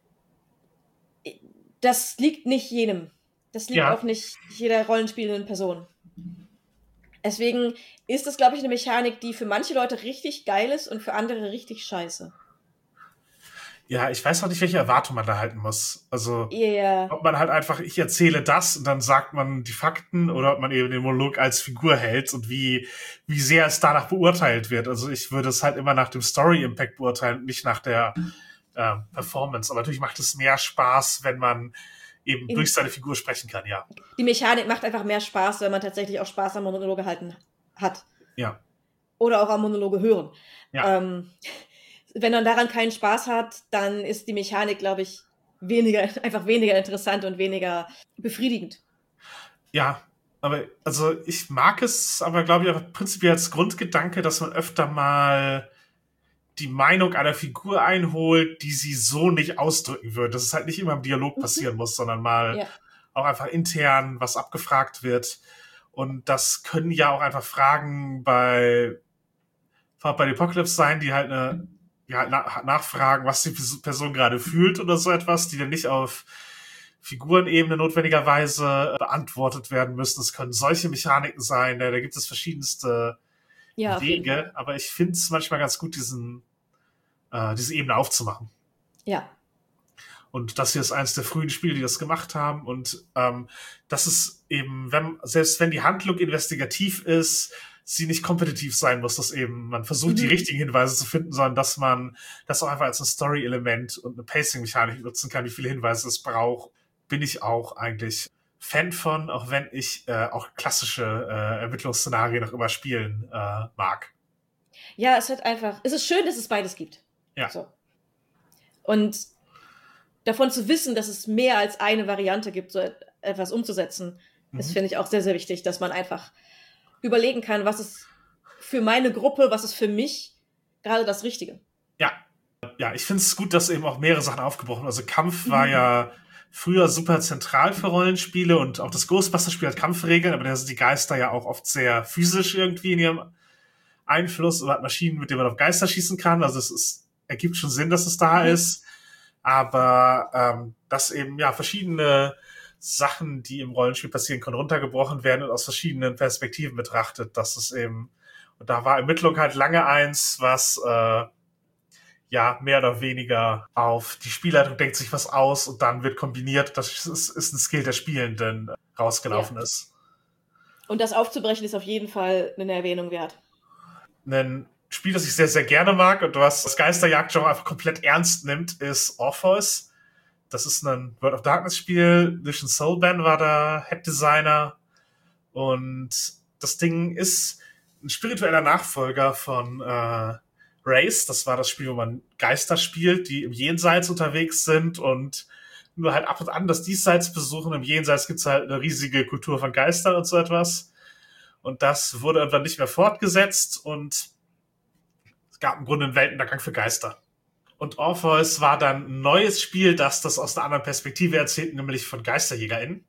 Das liegt nicht jedem. Das liegt ja. auch nicht jeder rollenspielenden Person. Deswegen ist das, glaube ich, eine Mechanik, die für manche Leute richtig geil ist und für andere richtig scheiße. Ja, ich weiß auch nicht, welche Erwartung man da halten muss. Also, Ja. ob man halt einfach, ich erzähle das und dann sagt man die Fakten oder ob man eben den Monolog als Figur hält und wie, wie sehr es danach beurteilt wird. Also, ich würde es halt immer nach dem Story-Impact beurteilen, nicht nach der äh, Performance. Aber natürlich macht es mehr Spaß, wenn man eben In- durch seine Figur sprechen kann, ja. Die Mechanik macht einfach mehr Spaß, wenn man tatsächlich auch Spaß am Monologe halten hat. Ja. Oder auch am Monologe hören. Ja. Ähm, wenn man daran keinen Spaß hat, dann ist die Mechanik, glaube ich, weniger, einfach weniger interessant und weniger befriedigend. Ja, aber also ich mag es, aber glaube ich auch prinzipiell als Grundgedanke, dass man öfter mal die Meinung einer Figur einholt, die sie so nicht ausdrücken wird. Dass es halt nicht immer im Dialog passieren muss, sondern mal Ja. auch einfach intern was abgefragt wird. Und das können ja auch einfach Fragen bei bei the Apocalypse sein, die halt eine ja, na, nachfragen, was die Person gerade fühlt oder so etwas, die dann nicht auf Figurenebene notwendigerweise beantwortet werden müssen. Es können solche Mechaniken sein, da gibt es verschiedenste Ja, auf jeden Fall. Wege, aber ich finde es manchmal ganz gut, diesen äh, diese Ebene aufzumachen. Ja. Und das hier ist eines der frühen Spiele, die das gemacht haben. Und ähm, das ist eben, wenn, selbst wenn die Handlung investigativ ist, sie nicht kompetitiv sein muss, dass eben man versucht, Mhm. die richtigen Hinweise zu finden, sondern dass man das auch einfach als ein Story-Element und eine Pacing-Mechanik nutzen kann, wie viele Hinweise es braucht, bin ich auch eigentlich Fan von, auch wenn ich äh, auch klassische äh, Ermittlungsszenarien noch immer spielen äh, mag. Ja, es hat einfach, es ist schön, dass es beides gibt. Ja. So. Und davon zu wissen, dass es mehr als eine Variante gibt, so etwas umzusetzen, Mhm. das finde ich auch sehr, sehr wichtig, dass man einfach überlegen kann, was ist für meine Gruppe, was ist für mich gerade das Richtige. Ja, ja, ich finde es gut, dass eben auch mehrere Sachen aufgebrochen. Also Kampf war ja früher super zentral für Rollenspiele und auch das Ghostbusters-Spiel hat Kampfregeln, aber da sind die Geister ja auch oft sehr physisch irgendwie in ihrem Einfluss und hat Maschinen, mit denen man auf Geister schießen kann. Also es ist, ergibt schon Sinn, dass es da Mhm. ist. Aber ähm, dass eben ja verschiedene Sachen, die im Rollenspiel passieren können, runtergebrochen werden und aus verschiedenen Perspektiven betrachtet. Das ist eben, und da war Ermittlung halt lange eins, was äh, ja mehr oder weniger auf die Spielleitung denkt sich was aus und dann wird kombiniert. Das ist, ist ein Skill der Spielenden äh, rausgelaufen Ja. ist. Und das aufzubrechen ist auf jeden Fall eine Erwähnung wert. Ein Spiel, das ich sehr, sehr gerne mag und was das Geisterjagd-Genre einfach komplett ernst nimmt, ist Orpheus. Das ist ein World of Darkness-Spiel. Lucian Soulban war da Head-Designer. Und das Ding ist ein spiritueller Nachfolger von äh, Race. Das war das Spiel, wo man Geister spielt, die im Jenseits unterwegs sind und nur halt ab und an das Diesseits besuchen. Im Jenseits gibt's halt eine riesige Kultur von Geistern und so etwas. Und das wurde irgendwann nicht mehr fortgesetzt und es gab im Grunde einen Weltuntergang für Geister. Und Orpheus war dann ein neues Spiel, das das aus einer anderen Perspektive erzählt, nämlich von GeisterjägerInnen.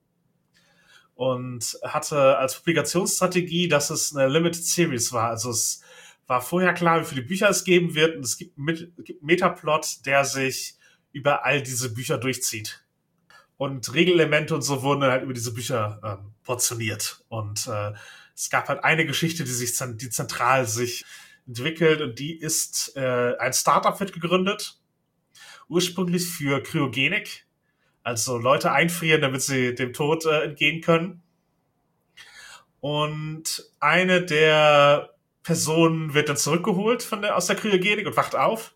Und hatte als Publikationsstrategie, dass es eine Limited Series war. Also es war vorher klar, wie viele Bücher es geben wird. Und es gibt einen Metaplot, der sich über all diese Bücher durchzieht. Und Regelelemente und so wurden halt über diese Bücher ähm, portioniert. Und äh, es gab halt eine Geschichte, die sich die zentral sich entwickelt und die ist, äh, ein Startup wird gegründet, ursprünglich für Kryogenik, also Leute einfrieren, damit sie dem Tod äh, entgehen können. Und eine der Personen wird dann zurückgeholt von der, aus der Kryogenik und wacht auf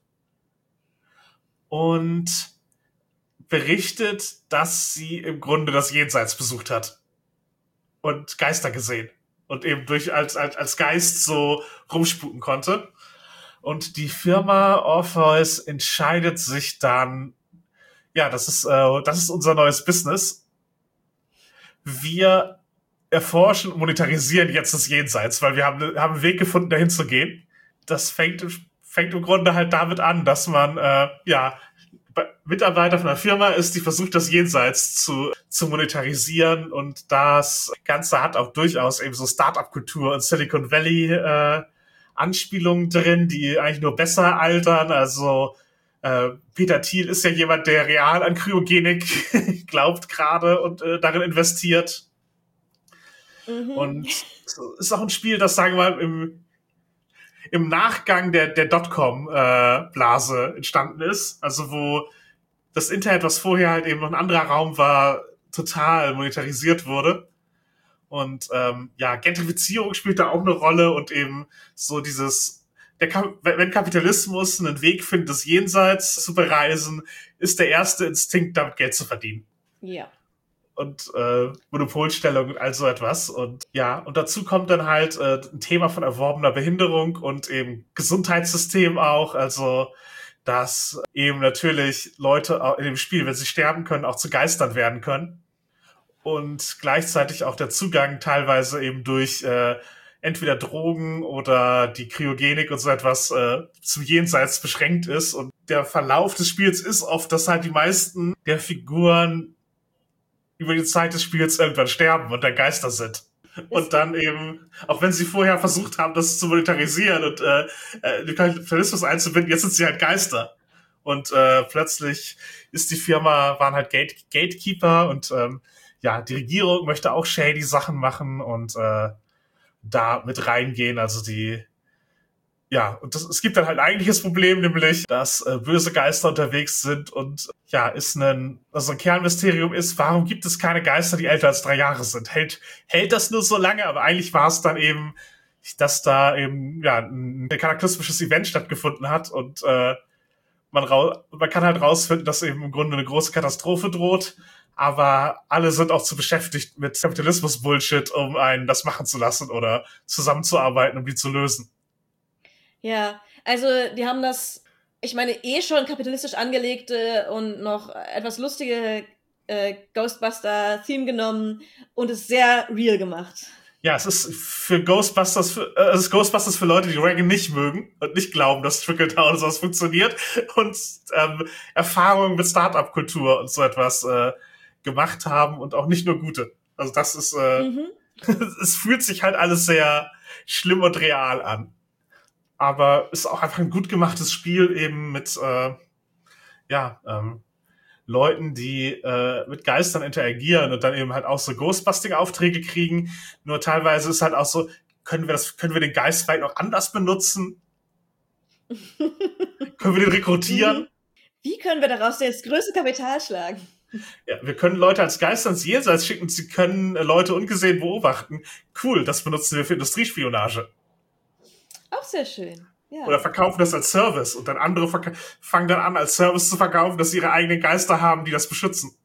und berichtet, dass sie im Grunde das Jenseits besucht hat und Geister gesehen und eben durch als als als Geist so rumsputen konnte. Und die Firma Orpheus entscheidet sich dann, ja, das ist äh, das ist unser neues Business. Wir erforschen und monetarisieren jetzt das Jenseits, weil wir haben haben einen Weg gefunden, dahin zu gehen. Das fängt fängt im Grunde halt damit an, dass man äh, ja Mitarbeiter von einer Firma ist, die versucht, das Jenseits zu, zu monetarisieren. Und das Ganze hat auch durchaus eben so Start-up-Kultur und Silicon Valley äh, Anspielungen drin, die eigentlich nur besser altern. Also äh, Peter Thiel ist ja jemand, der real an Kryogenik glaubt gerade und äh, darin investiert. Mhm. Und ist auch ein Spiel, das, sagen wir mal, im im Nachgang der, der Dotcom-Blase äh, entstanden ist. Also wo das Internet, was vorher halt eben noch ein anderer Raum war, total monetarisiert wurde. Und ähm, ja, Gentrifizierung spielt da auch eine Rolle und eben so dieses, der Kap- wenn Kapitalismus einen Weg findet, das Jenseits zu bereisen, ist der erste Instinkt, damit Geld zu verdienen. Ja. Und äh, Monopolstellung und all so etwas. Und ja, und dazu kommt dann halt äh, ein Thema von erworbener Behinderung und eben Gesundheitssystem auch. Also, dass eben natürlich Leute auch in dem Spiel, wenn sie sterben können, auch zu Geistern werden können. Und gleichzeitig auch der Zugang teilweise eben durch äh, entweder Drogen oder die Kryogenik und so etwas äh, zum Jenseits beschränkt ist. Und der Verlauf des Spiels ist oft, dass halt die meisten der Figuren über die Zeit des Spiels irgendwann sterben und dann Geister sind. Und dann eben, auch wenn sie vorher versucht haben, das zu monetarisieren und äh, äh, den Kapitalismus einzubinden, jetzt sind sie halt Geister. Und äh, plötzlich ist die Firma, waren halt Gate Gatekeeper und ähm, ja, die Regierung möchte auch shady Sachen machen und äh, da mit reingehen. Also die, ja, und das, es gibt dann halt ein eigentliches Problem, nämlich, dass äh, böse Geister unterwegs sind und ja, ist ein, also ein Kernmysterium ist, warum gibt es keine Geister, die älter als drei Jahre sind? Hält, hält das nur so lange? Aber eigentlich war es dann eben, dass da eben, ja, ein kataklysmisches Event stattgefunden hat und äh, man, rau- man kann halt rausfinden, dass eben im Grunde eine große Katastrophe droht. Aber alle sind auch zu beschäftigt mit Kapitalismus-Bullshit, um einen das machen zu lassen oder zusammenzuarbeiten, um die zu lösen. Ja, also die haben das, ich meine, eh schon kapitalistisch angelegte und noch etwas lustige äh, Ghostbuster-Theme genommen und es sehr real gemacht. Ja, es ist für Ghostbusters, für, äh, es ist Ghostbusters für Leute, die Reagan nicht mögen und nicht glauben, dass Trickle-Down und sowas funktioniert und ähm, Erfahrungen mit Start-up-Kultur und so etwas äh, gemacht haben und auch nicht nur gute. Also das ist, äh, mhm. Es fühlt sich halt alles sehr schlimm und real an. Aber ist auch einfach ein gut gemachtes Spiel eben mit, äh, ja, ähm, Leuten, die äh, mit Geistern interagieren und dann eben halt auch so Ghostbusting-Aufträge kriegen. Nur teilweise ist halt auch so, können wir das, können wir den Geist vielleicht noch anders benutzen? Können wir den rekrutieren? Wie können wir daraus das größte Kapital schlagen? Ja, wir können Leute als Geister ins Jenseits schicken, sie können äh, Leute ungesehen beobachten. Cool, das benutzen wir für Industriespionage. Auch sehr schön. Ja. Oder verkaufen das als Service und dann andere verka- fangen dann an, als Service zu verkaufen, dass sie ihre eigenen Geister haben, die das beschützen.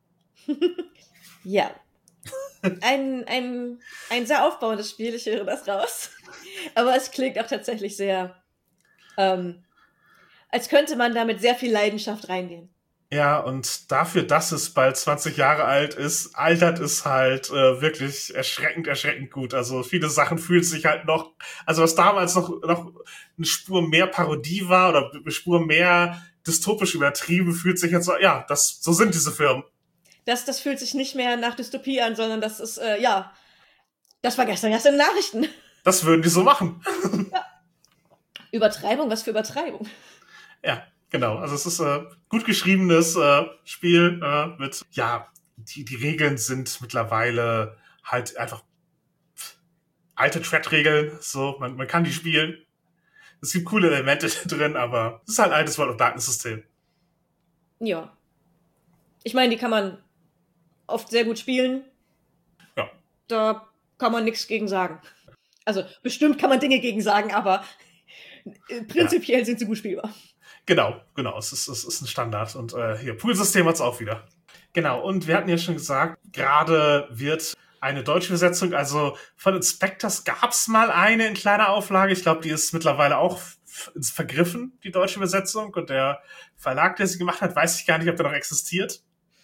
Ja. Ein, ein, ein sehr aufbauendes Spiel, ich höre das raus. Aber es klingt auch tatsächlich sehr, ähm, als könnte man da mit sehr viel Leidenschaft reingehen. Ja, und dafür, dass es bald zwanzig Jahre alt ist, altert es halt äh, wirklich erschreckend, erschreckend gut. Also viele Sachen fühlen sich halt noch, also was damals noch, noch eine Spur mehr Parodie war oder eine Spur mehr dystopisch übertrieben, fühlt sich jetzt so, ja, das, so sind diese Firmen. Das, das fühlt sich nicht mehr nach Dystopie an, sondern das ist, äh, ja, das war gestern erst in den Nachrichten. Das würden die so machen. Ja. Übertreibung, was für Übertreibung. Ja. Genau, also es ist äh, gut geschriebenes äh, Spiel äh, mit, ja, die, die Regeln sind mittlerweile halt einfach alte Thread-Regeln, so, man, man kann die spielen. Es gibt coole Elemente drin, aber es ist halt ein altes World of Darkness-System. Ja. Ich meine, die kann man oft sehr gut spielen. Ja. Da kann man nichts gegen sagen. Also, bestimmt kann man Dinge gegen sagen, aber prinzipiell ja. sind sie gut spielbar. Genau, genau, es ist, es ist ein Standard. Und äh, hier, Poolsystem hat's auch wieder. Genau, und wir hatten ja schon gesagt, gerade wird eine deutsche Übersetzung, also von Inspectors gab's mal eine in kleiner Auflage. Ich glaube, die ist mittlerweile auch f- vergriffen, die deutsche Übersetzung. Und der Verlag, der sie gemacht hat, weiß ich gar nicht, ob der noch existiert.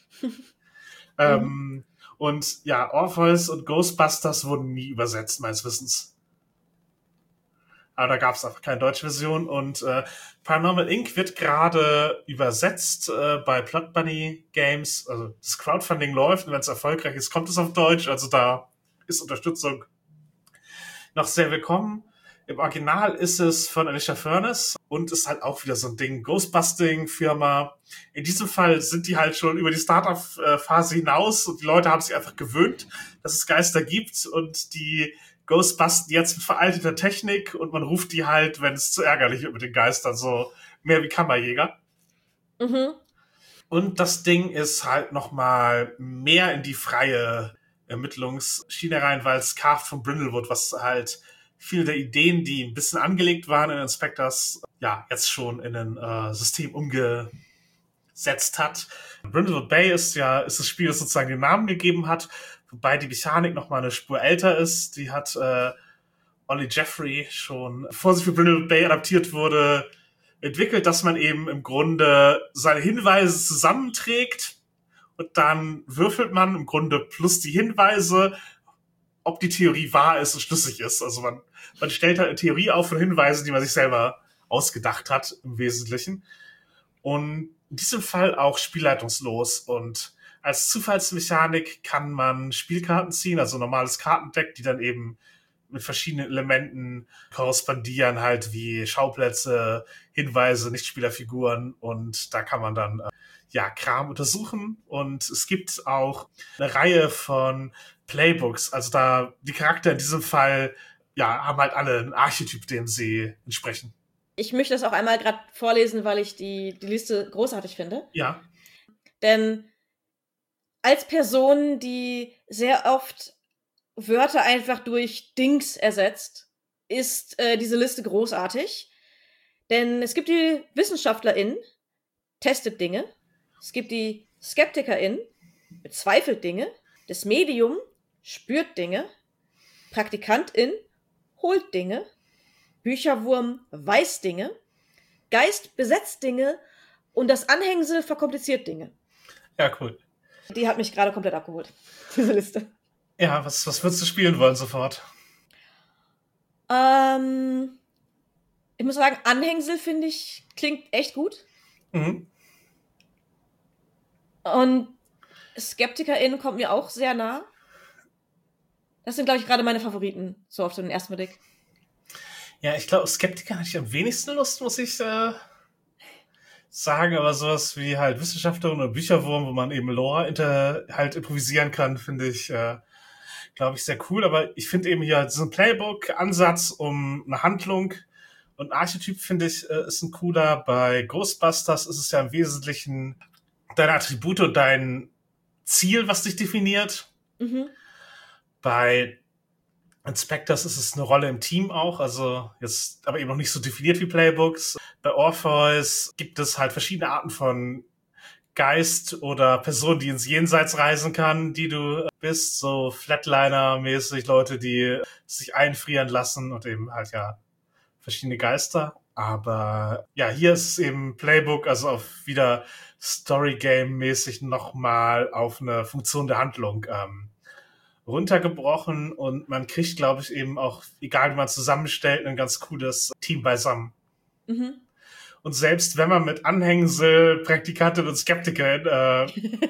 ähm, und ja, Orpheus und Ghostbusters wurden nie übersetzt, meines Wissens. Aber da gab es einfach keine deutsche Version. Und äh, Paranormal Incorporated wird gerade übersetzt äh, bei Plot Bunny Games. Also das Crowdfunding läuft und wenn es erfolgreich ist, kommt es auf Deutsch. Also da ist Unterstützung noch sehr willkommen. Im Original ist es von Alicia Furnace und ist halt auch wieder so ein Ding, Ghostbusting-Firma. In diesem Fall sind die halt schon über die Startup-Phase hinaus und die Leute haben sich einfach gewöhnt, dass es Geister gibt und die Ghostbusten jetzt mit veralteter Technik und man ruft die halt, wenn es zu ärgerlich wird mit den Geistern, so mehr wie Kammerjäger. Mhm. Und das Ding ist halt nochmal mehr in die freie Ermittlungsschiene rein, weil es carved von Brindlewood, was halt viele der Ideen, die ein bisschen angelegt waren in Inspectors, ja, jetzt schon in ein äh, System umgesetzt hat. Brindlewood Bay ist ja, ist das Spiel, das sozusagen den Namen gegeben hat, wobei die Mechanik noch mal eine Spur älter ist. Die hat äh, Ollie Jeffrey schon, bevor sie für Brindlewood Bay adaptiert wurde, entwickelt, dass man eben im Grunde seine Hinweise zusammenträgt und dann würfelt man im Grunde plus die Hinweise, ob die Theorie wahr ist und schlüssig ist. Also man, man stellt halt eine Theorie auf von Hinweisen, die man sich selber ausgedacht hat im Wesentlichen. Und in diesem Fall auch spielleitungslos. Und als Zufallsmechanik kann man Spielkarten ziehen, also ein normales Kartendeck, die dann eben mit verschiedenen Elementen korrespondieren, halt wie Schauplätze, Hinweise, Nichtspielerfiguren. Und da kann man dann äh, ja Kram untersuchen. Und es gibt auch eine Reihe von Playbooks. Also da die Charakter in diesem Fall ja haben halt alle einen Archetyp, dem sie entsprechen. Ich möchte das auch einmal gerade vorlesen, weil ich die, die Liste großartig finde. Ja. Denn als Person, die sehr oft Wörter einfach durch Dings ersetzt, ist äh, diese Liste großartig. Denn es gibt die WissenschaftlerInnen, testet Dinge. Es gibt die SkeptikerInnen, bezweifelt Dinge. Das Medium spürt Dinge. PraktikantIn holt Dinge. Bücherwurm weiß Dinge. Geist besetzt Dinge. Und das Anhängsel verkompliziert Dinge. Ja, cool. Die hat mich gerade komplett abgeholt, diese Liste. Ja, was, was würdest du spielen wollen sofort? Ähm, ich muss sagen, Anhängsel finde ich, klingt echt gut. Mhm. Und SkeptikerInnen kommt mir auch sehr nah. Das sind, glaube ich, gerade meine Favoriten, so auf den ersten Blick. Ja, ich glaube, Skeptiker hatte ich am wenigsten Lust, muss ich äh, sagen, aber sowas wie halt Wissenschaftlerin oder Bücherwurm, wo man eben Lore inter, halt improvisieren kann, finde ich, äh, glaube ich, sehr cool. Aber ich finde eben hier diesen Playbook-Ansatz um eine Handlung und Archetyp, finde ich, äh, ist ein cooler. Bei Ghostbusters ist es ja im Wesentlichen deine Attribute und dein Ziel, was dich definiert. Mhm. Bei Inspectors ist es eine Rolle im Team auch, also jetzt aber eben noch nicht so definiert wie Playbooks. Bei Orpheus gibt es halt verschiedene Arten von Geist oder Person, die ins Jenseits reisen kann, die du bist, so Flatliner-mäßig, Leute, die sich einfrieren lassen und eben halt ja verschiedene Geister. Aber ja, hier ist es eben Playbook, also auf wieder Story-Game-mäßig nochmal auf eine Funktion der Handlung ähm, runtergebrochen und man kriegt, glaube ich, eben auch, egal wie man zusammenstellt, ein ganz cooles Team beisammen. Mhm. Und selbst wenn man mit Anhängsel, Praktikantin und Skeptikerin äh,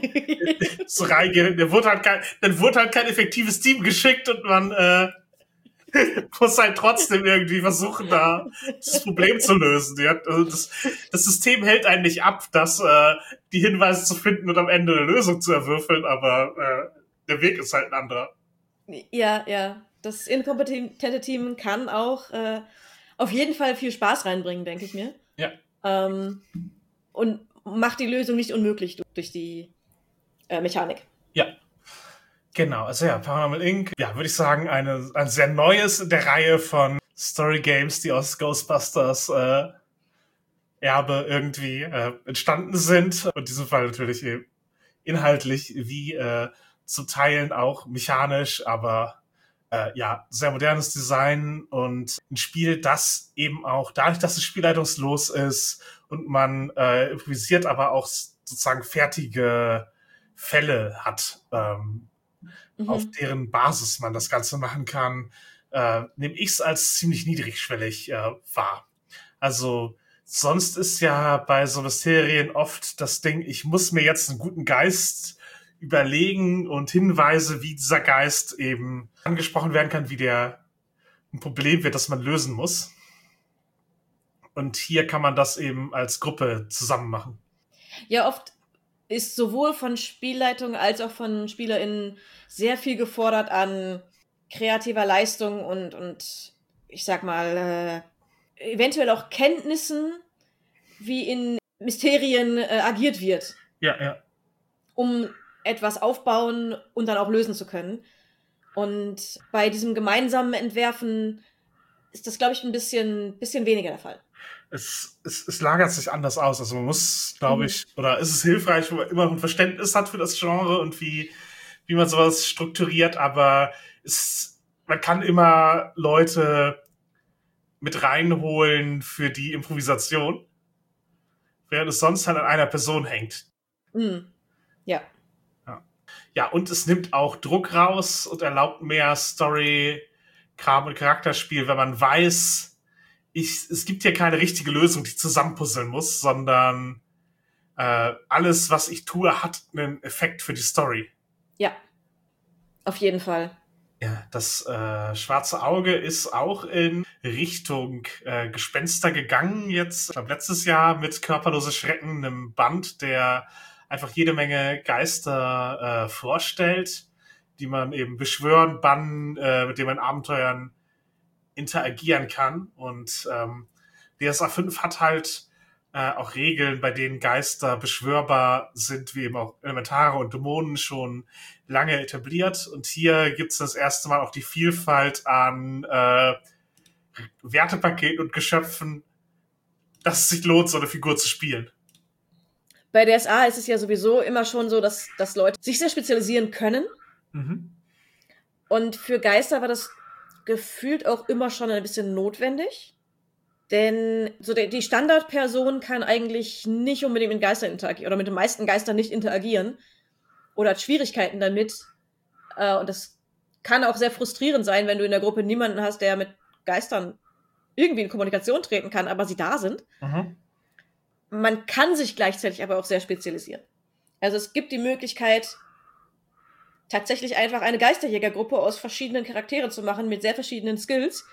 so reingeht, dann wurde halt kein, dann wurde halt kein effektives Team geschickt und man äh, muss halt trotzdem irgendwie versuchen, da das Problem zu lösen. Ja, also das, das System hält einen nicht ab, das äh, die Hinweise zu finden und am Ende eine Lösung zu erwürfeln, aber äh, der Weg ist halt ein anderer. Ja, ja. Das inkompetente Team kann auch äh, auf jeden Fall viel Spaß reinbringen, denke ich mir. Ja. Ähm, und macht die Lösung nicht unmöglich durch, durch die äh, Mechanik. Ja. Genau, also ja, Paranormal Incorporated, ja, würde ich sagen, eine, ein sehr neues in der Reihe von Story Games, die aus Ghostbusters äh, Erbe irgendwie äh, entstanden sind. Und in diesem Fall natürlich eben inhaltlich wie äh, zu Teilen auch mechanisch, aber äh, ja, sehr modernes Design und ein Spiel, das eben auch, dadurch, dass es spielleitungslos ist und man äh, improvisiert, aber auch sozusagen fertige Fälle hat, ähm, mhm. auf deren Basis man das Ganze machen kann, äh, nehme ich es als ziemlich niedrigschwellig äh, wahr. Also sonst ist ja bei so Mysterien oft das Ding, ich muss mir jetzt einen guten Geist überlegen und Hinweise, wie dieser Geist eben angesprochen werden kann, wie der ein Problem wird, das man lösen muss. Und hier kann man das eben als Gruppe zusammen machen. Ja, oft ist sowohl von Spielleitung als auch von SpielerInnen sehr viel gefordert an kreativer Leistung und, und ich sag mal, äh, eventuell auch Kenntnissen, wie in Mysterien äh, agiert wird. Ja, ja. Um etwas aufbauen und dann auch lösen zu können. Und bei diesem gemeinsamen Entwerfen ist das, glaube ich, ein bisschen, bisschen weniger der Fall. Es, es, es lagert sich anders aus. Also man muss, glaube ich, mhm. oder ist es hilfreich, wenn man immer ein Verständnis hat für das Genre und wie, wie man sowas strukturiert, aber es, man kann immer Leute mit reinholen für die Improvisation, während es sonst halt an einer Person hängt. Mhm. Ja. ja. Ja, und es nimmt auch Druck raus und erlaubt mehr Story-Kram und Charakterspiel, wenn man weiß, Ich, es gibt hier keine richtige Lösung, die zusammenpuzzeln muss, sondern äh, alles, was ich tue, hat einen Effekt für die Story. Ja, auf jeden Fall. Ja, das äh, Schwarze Auge ist auch in Richtung äh, Gespenster gegangen jetzt, ich glaube letztes Jahr mit Körperlose Schrecken, einem Band, der einfach jede Menge Geister äh, vorstellt, die man eben beschwören, bannen, äh, mit denen man Abenteuern interagieren kann. Und ähm, D S A fünf hat halt äh, auch Regeln, bei denen Geister beschwörbar sind, wie eben auch Elementare und Dämonen schon lange etabliert. Und hier gibt es das erste Mal auch die Vielfalt an äh, Wertepaketen und Geschöpfen, dass es sich lohnt, so eine Figur zu spielen. Bei D S A ist es ja sowieso immer schon so, dass, dass Leute sich sehr spezialisieren können. Mhm. Und für Geister war das gefühlt auch immer schon ein bisschen notwendig. Denn so die Standardperson kann eigentlich nicht unbedingt mit Geistern interagieren oder mit den meisten Geistern nicht interagieren oder hat Schwierigkeiten damit. Und das kann auch sehr frustrierend sein, wenn du in der Gruppe niemanden hast, der mit Geistern irgendwie in Kommunikation treten kann, aber sie da sind. Mhm. Man kann sich gleichzeitig aber auch sehr spezialisieren. Also es gibt die Möglichkeit, tatsächlich einfach eine Geisterjägergruppe aus verschiedenen Charakteren zu machen, mit sehr verschiedenen Skills,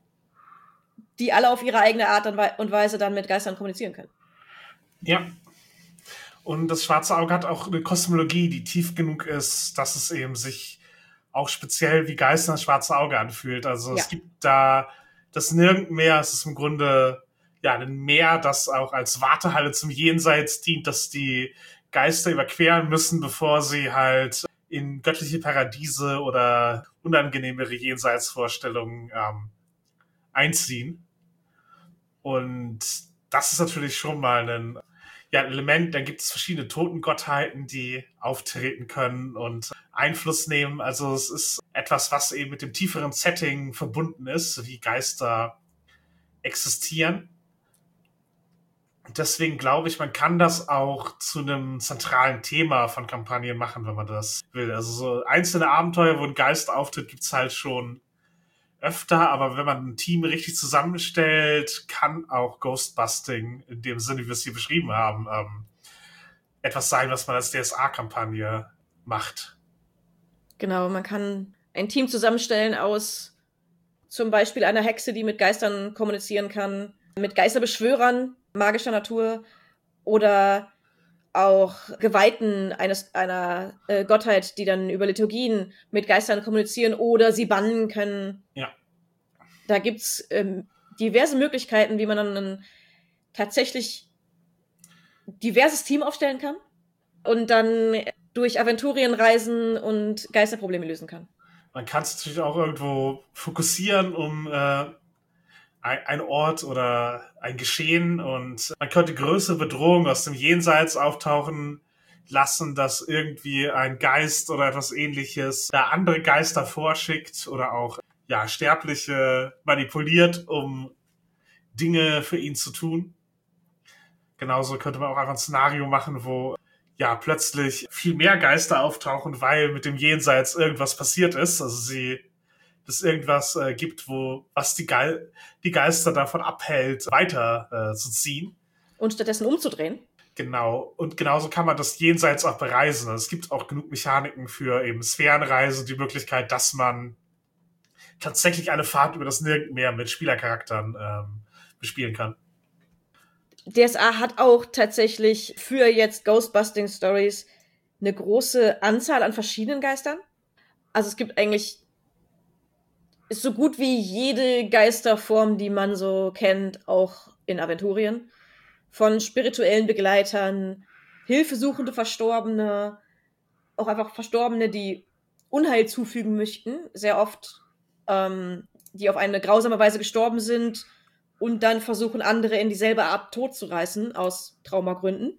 die alle auf ihre eigene Art und Weise dann mit Geistern kommunizieren können. Ja. Und das Schwarze Auge hat auch eine Kosmologie, die tief genug ist, dass es eben sich auch speziell wie Geister das Schwarze Auge anfühlt. Also ja. Es gibt da das Nirgendmeer, es ist im Grunde ja ein Meer, das auch als Wartehalle zum Jenseits dient, dass die Geister überqueren müssen, bevor sie halt in göttliche Paradiese oder unangenehmere Jenseitsvorstellungen ähm, einziehen. Und das ist natürlich schon mal ein, ja, ein Element. Dann gibt es verschiedene Totengottheiten, die auftreten können und Einfluss nehmen. Also es ist etwas, was eben mit dem tieferen Setting verbunden ist, wie Geister existieren. Und deswegen glaube ich, man kann das auch zu einem zentralen Thema von Kampagnen machen, wenn man das will. Also so einzelne Abenteuer, wo ein Geist auftritt, gibt's halt schon öfter, aber wenn man ein Team richtig zusammenstellt, kann auch Ghostbusting in dem Sinne, wie wir es hier beschrieben haben, ähm, etwas sein, was man als D S A-Kampagne macht. Genau, man kann ein Team zusammenstellen aus zum Beispiel einer Hexe, die mit Geistern kommunizieren kann, mit Geisterbeschwörern magischer Natur oder auch Geweihten eines, einer äh, Gottheit, die dann über Liturgien mit Geistern kommunizieren oder sie bannen können. Ja. Da gibt's ähm, diverse Möglichkeiten, wie man dann ein tatsächlich diverses Team aufstellen kann und dann durch Aventurien reisen und Geisterprobleme lösen kann. Man kann es natürlich auch irgendwo fokussieren, um äh, ein Ort oder ein Geschehen, und man könnte größere Bedrohungen aus dem Jenseits auftauchen lassen, dass irgendwie ein Geist oder etwas Ähnliches da andere Geister vorschickt oder auch ja Sterbliche manipuliert, um Dinge für ihn zu tun. Genauso könnte man auch einfach ein Szenario machen, wo ja plötzlich viel mehr Geister auftauchen, weil mit dem Jenseits irgendwas passiert ist. Also sie dass irgendwas äh, gibt, wo was die, Ge- die Geister davon abhält, weiter äh, zu ziehen. Und stattdessen umzudrehen. Genau. Und genauso kann man das Jenseits auch bereisen. Also es gibt auch genug Mechaniken für eben Sphärenreise, die Möglichkeit, dass man tatsächlich eine Fahrt über das Nirgendmeer mit Spielercharakteren ähm, bespielen kann. D S A hat auch tatsächlich für jetzt Ghostbusting Stories eine große Anzahl an verschiedenen Geistern. Also es gibt eigentlich ist so gut wie jede Geisterform, die man so kennt, auch in Aventurien. Von spirituellen Begleitern, hilfesuchende Verstorbene, auch einfach Verstorbene, die Unheil zufügen möchten, sehr oft, ähm, die auf eine grausame Weise gestorben sind und dann versuchen, andere in dieselbe Art tot zu reißen, aus Traumagründen.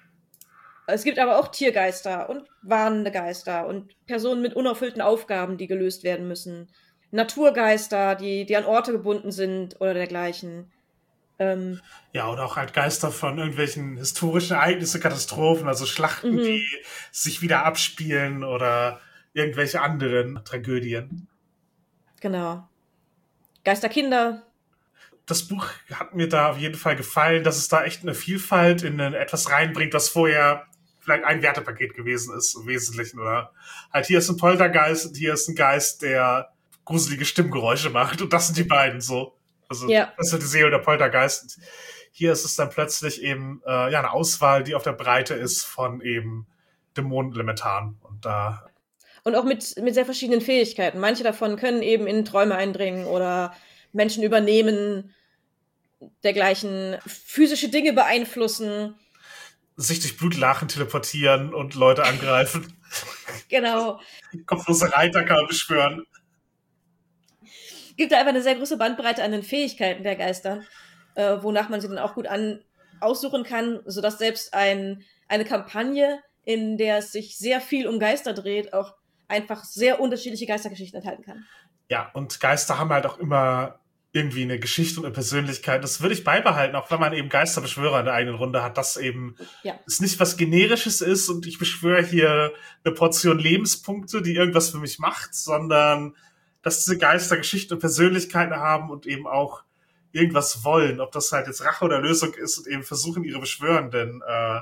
Es gibt aber auch Tiergeister und warnende Geister und Personen mit unerfüllten Aufgaben, die gelöst werden müssen. Naturgeister, die, die an Orte gebunden sind oder dergleichen. Ähm, ja, oder auch halt Geister von irgendwelchen historischen Ereignissen, Katastrophen, also Schlachten, mhm. die sich wieder abspielen oder irgendwelche anderen Tragödien. Genau. Geisterkinder. Das Buch hat mir da auf jeden Fall gefallen, dass es da echt eine Vielfalt in etwas reinbringt, was vorher vielleicht ein Wertepaket gewesen ist, im Wesentlichen, oder? Halt, hier ist ein Poltergeist und hier ist ein Geist, der gruselige Stimmgeräusche macht, und das sind die beiden so. Also, Ja. das ist die Seele der Poltergeist. Und hier ist es dann plötzlich eben, äh, ja, eine Auswahl, die auf der Breite ist von eben Dämonenelementaren. Und da. Und auch mit, mit sehr verschiedenen Fähigkeiten. Manche davon können eben in Träume eindringen oder Menschen übernehmen, dergleichen physische Dinge beeinflussen. Sich durch Blutlachen teleportieren und Leute angreifen. Genau. Kopflose Reiter kann man beschwören. Gibt da einfach eine sehr große Bandbreite an den Fähigkeiten der Geister, äh, wonach man sie dann auch gut an aussuchen kann, sodass selbst ein, eine Kampagne, in der es sich sehr viel um Geister dreht, auch einfach sehr unterschiedliche Geistergeschichten enthalten kann. Ja, und Geister haben halt auch immer irgendwie eine Geschichte und eine Persönlichkeit. Das würde ich beibehalten, auch wenn man eben Geisterbeschwörer in der eigenen Runde hat, dass eben ja. es nicht was Generisches ist und ich beschwöre hier eine Portion Lebenspunkte, die irgendwas für mich macht, sondern dass diese Geister Geschichten und Persönlichkeiten haben und eben auch irgendwas wollen, ob das halt jetzt Rache oder Lösung ist, und eben versuchen, ihre Beschwörenden äh,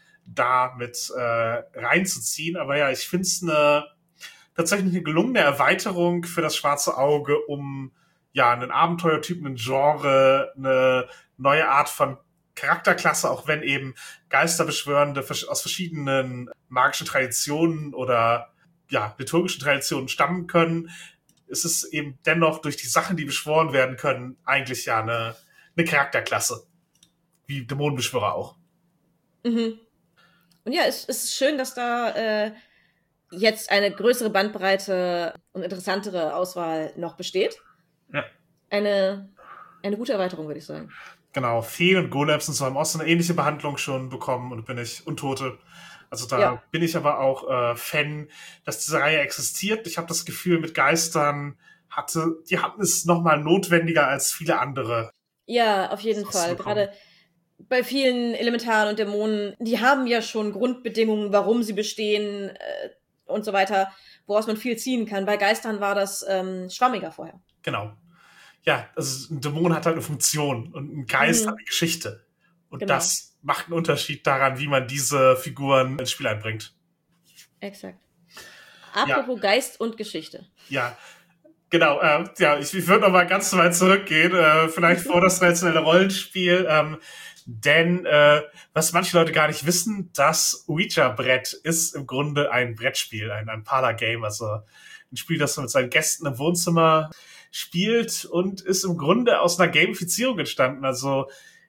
da mit äh, reinzuziehen. Aber ja, ich finde es eine tatsächlich eine gelungene Erweiterung für das Schwarze Auge, um ja einen Abenteuertypen, ein Genre, eine neue Art von Charakterklasse, auch wenn eben Geisterbeschwörende aus verschiedenen magischen Traditionen oder ja liturgischen Traditionen stammen können, ist es eben dennoch durch die Sachen, die beschworen werden können, eigentlich ja eine, eine Charakterklasse. Wie Dämonenbeschwörer auch. Mhm. Und ja, es, es ist schön, dass da äh, jetzt eine größere Bandbreite und interessantere Auswahl noch besteht. Ja. Eine, eine gute Erweiterung, würde ich sagen. Genau, Feen und Golems und so haben auch so eine ähnliche Behandlung schon bekommen, und bin ich Untote. Also da ja. bin ich aber auch äh, Fan, dass diese Reihe existiert. Ich habe das Gefühl, mit Geistern hatte, die hatten es nochmal notwendiger als viele andere. Ja, auf jeden Fall. Gerade bei vielen Elementaren und Dämonen, die haben ja schon Grundbedingungen, warum sie bestehen äh, und so weiter, woraus man viel ziehen kann. Bei Geistern war das ähm, schwammiger vorher. Genau. Ja, also ein Dämon hat halt eine Funktion und ein Geist mhm. hat eine Geschichte. Und genau. das macht einen Unterschied daran, wie man diese Figuren ins Spiel einbringt. Exakt. Apropos ja. Geist und Geschichte. Ja, genau. Äh, ja, ich, ich würde noch mal ganz weit zurückgehen, äh, vielleicht vor das traditionelle Rollenspiel. Ähm, denn äh, was manche Leute gar nicht wissen, das Ouija-Brett ist im Grunde ein Brettspiel, ein, ein Parlor-Game, also ein Spiel, das man mit seinen Gästen im Wohnzimmer spielt, und ist im Grunde aus einer Gamifizierung entstanden. Also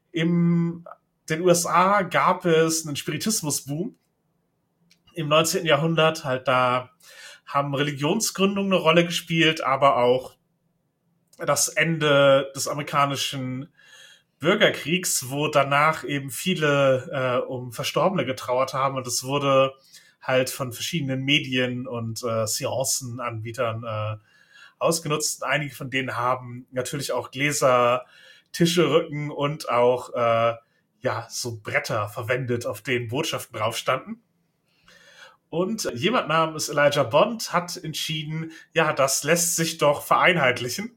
in den U S A gab es einen Spiritismus-Boom im neunzehnten Jahrhundert. Halt da haben Religionsgründungen eine Rolle gespielt, aber auch das Ende des amerikanischen Bürgerkriegs, wo danach eben viele äh, um Verstorbene getrauert haben, und es wurde halt von verschiedenen Medien und äh, Seancen-Anbietern äh, ausgenutzt. Einige von denen haben natürlich auch Gläser, Tische, Rücken und auch äh, ja so Bretter verwendet, auf denen Botschaften drauf standen. Und jemand namens Elijah Bond hat entschieden, ja, das lässt sich doch vereinheitlichen.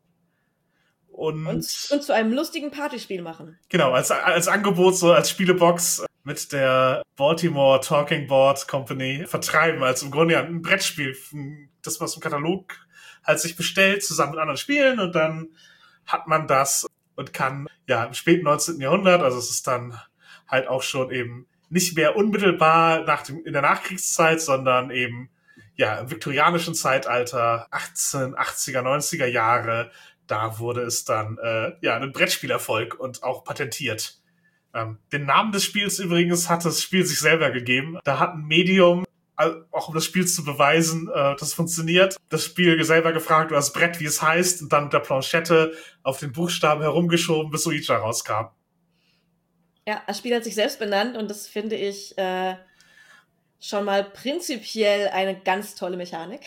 Und, und, und zu einem lustigen Partyspiel machen. Genau, als, als Angebot, so als Spielebox mit der Baltimore Talking Board Company vertreiben, als im Grunde ja ein Brettspiel, das was im Katalog halt sich bestellt, zusammen mit anderen Spielen und dann hat man das und kann, ja, im späten neunzehnten Jahrhundert, also es ist dann halt auch schon eben nicht mehr unmittelbar nach dem, in der Nachkriegszeit, sondern eben, ja, im viktorianischen Zeitalter, achtzehnhundertachtziger, neunziger Jahre, da wurde es dann, äh, ja, ein Brettspielerfolg und auch patentiert. Ähm, den Namen des Spiels übrigens hat das Spiel sich selber gegeben. Da hat ein Medium, auch um das Spiel zu beweisen, äh, dass es funktioniert, das Spiel selber gefragt, oder das Brett, wie es heißt, und dann mit der Planchette auf den Buchstaben herumgeschoben, bis Ouija rauskam. Ja, das Spiel hat sich selbst benannt und das finde ich äh, schon mal prinzipiell eine ganz tolle Mechanik.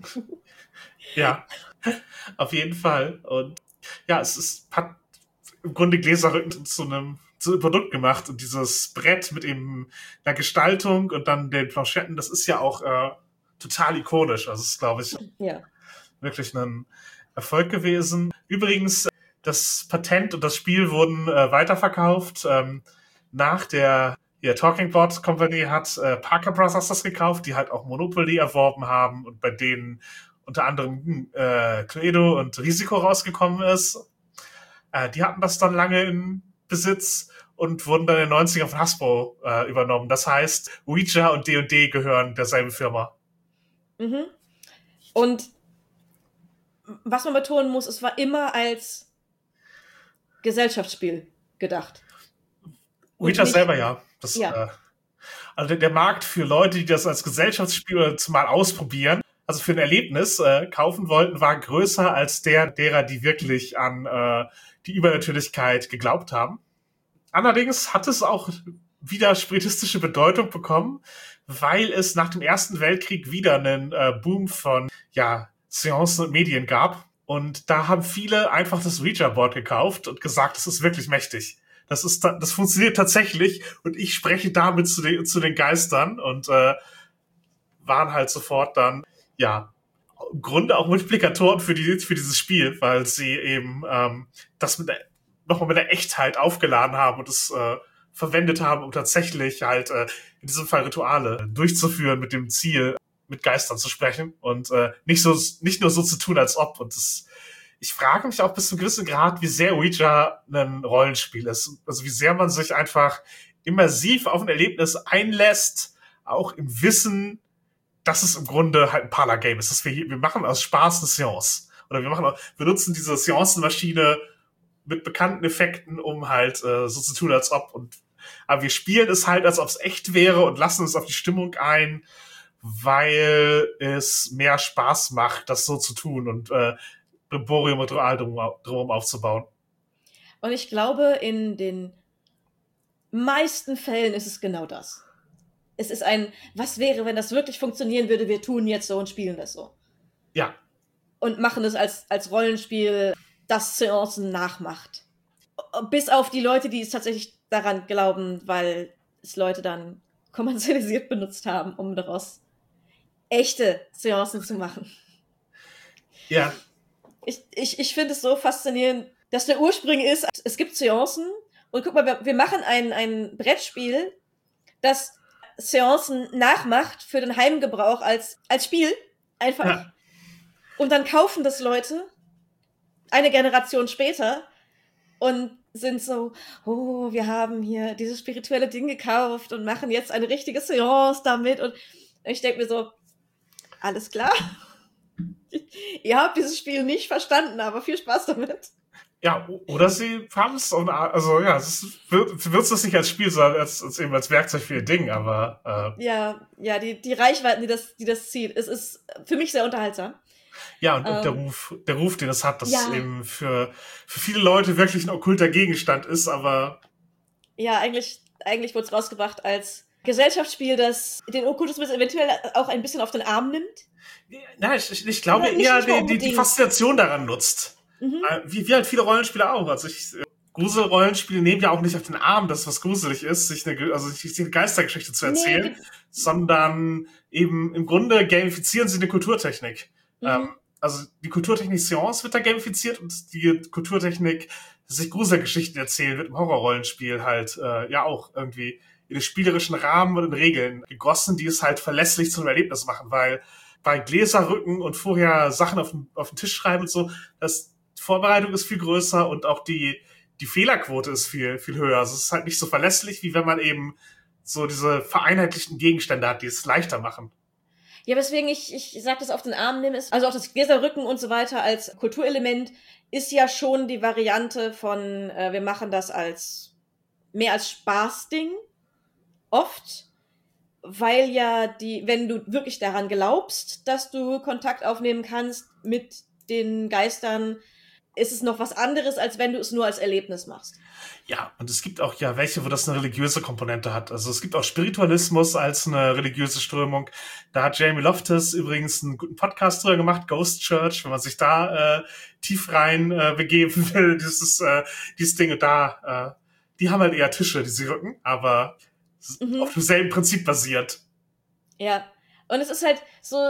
Ja, auf jeden Fall. Und ja, es ist, hat im Grunde Gläserrücken zu einem zu einem Produkt gemacht und dieses Brett mit eben einer Gestaltung und dann den Planchetten, das ist ja auch äh, total ikonisch. Also es ist, glaube ich, ja. wirklich ein Erfolg gewesen. Übrigens, das Patent und das Spiel wurden äh, weiterverkauft. Ähm, nach der ja, Talking Board Company hat äh, Parker Brothers das gekauft, die halt auch Monopoly erworben haben und bei denen unter anderem äh, Cluedo und Risiko rausgekommen ist. Äh, die hatten das dann lange in Besitz und wurden dann in den neunzigern von Hasbro äh, übernommen. Das heißt, Ouija und D und D gehören derselben Firma. Mhm. Und was man betonen muss, es war immer als Gesellschaftsspiel gedacht. Ouija nicht, selber, ja. Das, ja. Äh, also der, der Markt für Leute, die das als Gesellschaftsspiel mal ausprobieren, also für ein Erlebnis äh, kaufen wollten, war größer als der derer, die wirklich an äh, die Übernatürlichkeit geglaubt haben. Allerdings hat es auch wieder spiritistische Bedeutung bekommen, weil es nach dem Ersten Weltkrieg wieder einen äh, Boom von ja, Seancen und Medien gab. Und da haben viele einfach das Ouija-Board gekauft und gesagt, das ist wirklich mächtig. Das ist, das funktioniert tatsächlich und ich spreche damit zu den, zu den Geistern und äh, waren halt sofort dann, ja, im Grunde auch Multiplikatoren für, die, für dieses Spiel, weil sie eben ähm, das mit der, nochmal mit der Echtheit aufgeladen haben und es äh, verwendet haben, um tatsächlich halt äh, in diesem Fall Rituale durchzuführen mit dem Ziel, mit Geistern zu sprechen und äh, nicht so nicht nur so zu tun, als ob. Und das, ich frage mich auch bis zu einem gewissen Grad, wie sehr Ouija ein Rollenspiel ist. Also wie sehr man sich einfach immersiv auf ein Erlebnis einlässt, auch im Wissen, dass es im Grunde halt ein Parler-Game ist. Dass wir, hier, wir machen aus Spaß eine Seance. Oder wir machen auch, wir nutzen diese Seancenmaschine mit bekannten Effekten, um halt äh, so zu tun, als ob. Und aber wir spielen es halt, als ob es echt wäre und lassen uns auf die Stimmung ein, weil es mehr Spaß macht, das so zu tun und äh, Brimborium und Ritual drumherum aufzubauen. Und ich glaube, in den meisten Fällen ist es genau das. Es ist ein, was wäre, wenn das wirklich funktionieren würde, wir tun jetzt so und spielen das so. Ja. Und machen es als, als Rollenspiel, das Seancen nachmacht. Bis auf die Leute, die es tatsächlich daran glauben, weil es Leute dann kommerzialisiert benutzt haben, um daraus echte Seancen zu machen. Ja. Ich, ich, ich finde es so faszinierend, dass der Ursprung ist, es gibt Seancen und guck mal, wir, wir machen ein, ein Brettspiel, das Seancen nachmacht für den Heimgebrauch als, als Spiel. Einfach. Ja. Und dann kaufen das Leute eine Generation später und sind so, oh, wir haben hier dieses spirituelle Ding gekauft und machen jetzt eine richtige Seance damit. Und ich denke mir so, alles klar. Ihr habt dieses Spiel nicht verstanden, aber viel Spaß damit. Ja, oder sie haben es, also ja, es wird es nicht als Spiel, sondern als, als eben als Werkzeug für ihr Ding, aber... Äh, ja, ja, die, die Reichweiten, die das, die das zieht, es ist für mich sehr unterhaltsam. Ja, und, ähm, und der Ruf, der Ruf, den es hat, dass ja. es eben für, für viele Leute wirklich ein okkulter Gegenstand ist, aber... Ja, eigentlich, eigentlich wurde es rausgebracht als Gesellschaftsspiel, das den Okkultismus eventuell auch ein bisschen auf den Arm nimmt. Nein, ich, ich glaube eher die, die, die Faszination daran nutzt. Mhm. Wie, wie halt viele Rollenspiele auch. Also ich, Grusel-Rollenspiele nehmen ja auch nicht auf den Arm, dass was gruselig ist, sich eine, also sich eine Geistergeschichte zu erzählen, nee. sondern eben im Grunde gamifizieren sie eine Kulturtechnik. Mhm. Ähm, also die Kulturtechnik Seance wird da gamifiziert und die Kulturtechnik, sich Gruselgeschichten erzählen, wird im Horrorrollenspiel halt äh, ja auch irgendwie in den spielerischen Rahmen und in Regeln gegossen, die es halt verlässlich zu einem Erlebnis machen, weil bei Gläserrücken und vorher Sachen auf den, auf den Tisch schreiben und so, das die Vorbereitung ist viel größer und auch die, die Fehlerquote ist viel, viel höher. Also es ist halt nicht so verlässlich, wie wenn man eben so diese vereinheitlichten Gegenstände hat, die es leichter machen. Ja, weswegen ich, ich sag das auf den Arm nehme, ist, also auch das Gläserrücken und so weiter als Kulturelement ist ja schon die Variante von, äh, wir machen das als, mehr als Spaßding. Oft. Weil ja die, wenn du wirklich daran glaubst, dass du Kontakt aufnehmen kannst mit den Geistern, ist es noch was anderes, als wenn du es nur als Erlebnis machst. Ja, und es gibt auch ja welche, wo das eine religiöse Komponente hat. Also es gibt auch Spiritualismus als eine religiöse Strömung. Da hat Jamie Loftus übrigens einen guten Podcast drüber gemacht, Ghost Church, wenn man sich da äh, tief rein äh, begeben will. Dieses, äh, dieses Ding und da, äh, die haben halt eher Tische, die sie rücken, aber mhm. auf demselben Prinzip basiert. Ja, und es ist halt so,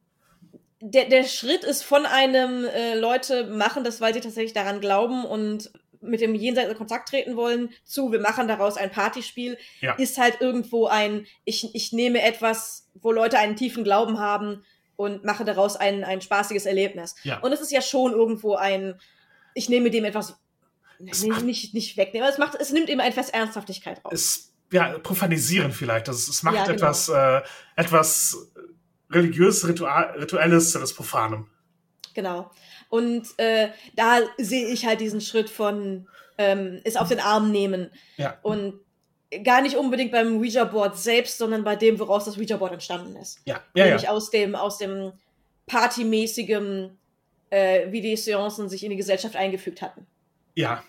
der, der Schritt ist von einem, äh, Leute machen das, weil sie tatsächlich daran glauben und mit dem Jenseits in Kontakt treten wollen, zu, wir machen daraus ein Partyspiel, ja. Ist halt irgendwo ein, ich, ich nehme etwas, wo Leute einen tiefen Glauben haben und mache daraus ein, ein spaßiges Erlebnis. Ja. Und es ist ja schon irgendwo ein, ich nehme dem etwas, es nee, nicht, nicht wegnehmen, es macht, es nimmt eben etwas Ernsthaftigkeit raus. Es, ja, profanisieren vielleicht, also es macht ja, genau. etwas, äh, etwas religiös, Ritual, Rituelles zu das Profanem. Genau. Und äh, da sehe ich halt diesen Schritt von ähm, es auf den Arm nehmen. Ja. Und gar nicht unbedingt beim Ouija-Board selbst, sondern bei dem, woraus das Ouija-Board entstanden ist. Ja. Ja, Nämlich ja. aus dem, aus dem partymäßigen, äh, wie die Seancen sich in die Gesellschaft eingefügt hatten. Ja.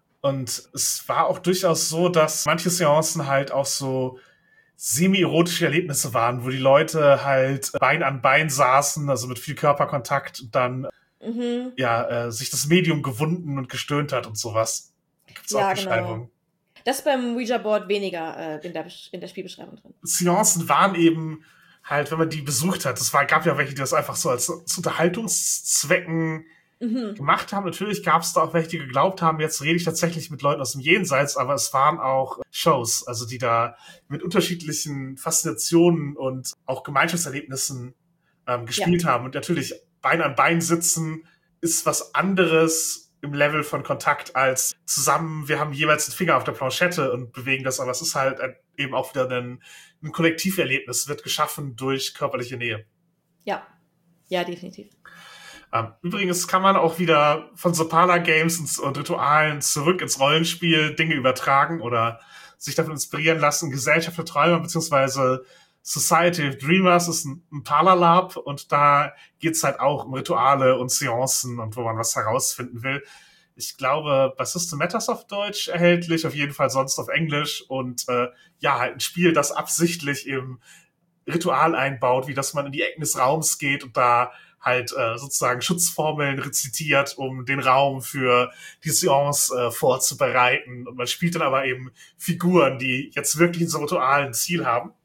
Und es war auch durchaus so, dass manche Seancen halt auch so semi-erotische Erlebnisse waren, wo die Leute halt Bein an Bein saßen, also mit viel Körperkontakt und dann mhm. ja, äh, sich das Medium gewunden und gestöhnt hat und sowas. Da gibt's ja, auch Beschreibungen. Genau. Das ist beim Ouija-Board weniger äh, in, der, in der Spielbeschreibung drin. Seancen waren eben halt, wenn man die besucht hat, es war, gab ja welche, die das einfach so als zu Unterhaltungszwecken mhm. gemacht haben. Natürlich gab es da auch welche, die geglaubt haben, jetzt rede ich tatsächlich mit Leuten aus dem Jenseits, aber es waren auch Shows, also die da mit unterschiedlichen Faszinationen und auch Gemeinschaftserlebnissen ähm, gespielt ja. haben. Und natürlich Bein an Bein sitzen ist was anderes im Level von Kontakt als zusammen, wir haben jeweils einen Finger auf der Planchette und bewegen das, aber es ist halt ein, eben auch wieder ein, ein Kollektiverlebnis, wird geschaffen durch körperliche Nähe. Ja, ja, definitiv. Ähm, übrigens kann man auch wieder von so Parlor-Games und, und Ritualen zurück ins Rollenspiel Dinge übertragen oder sich davon inspirieren lassen. Gesellschaft der Träumer beziehungsweise Society of Dreamers ist ein, ein Parlor-Lab und da geht's halt auch um Rituale und Seancen und wo man was herausfinden will. Ich glaube, bei System Matters auf Deutsch erhältlich, auf jeden Fall sonst auf Englisch und äh, ja, halt ein Spiel, das absichtlich im Ritual einbaut, wie dass man in die Ecken des Raums geht und da halt äh, sozusagen Schutzformeln rezitiert, um den Raum für die Seance äh, vorzubereiten. Und man spielt dann aber eben Figuren, die jetzt wirklich in so Ritualen ein Ziel haben.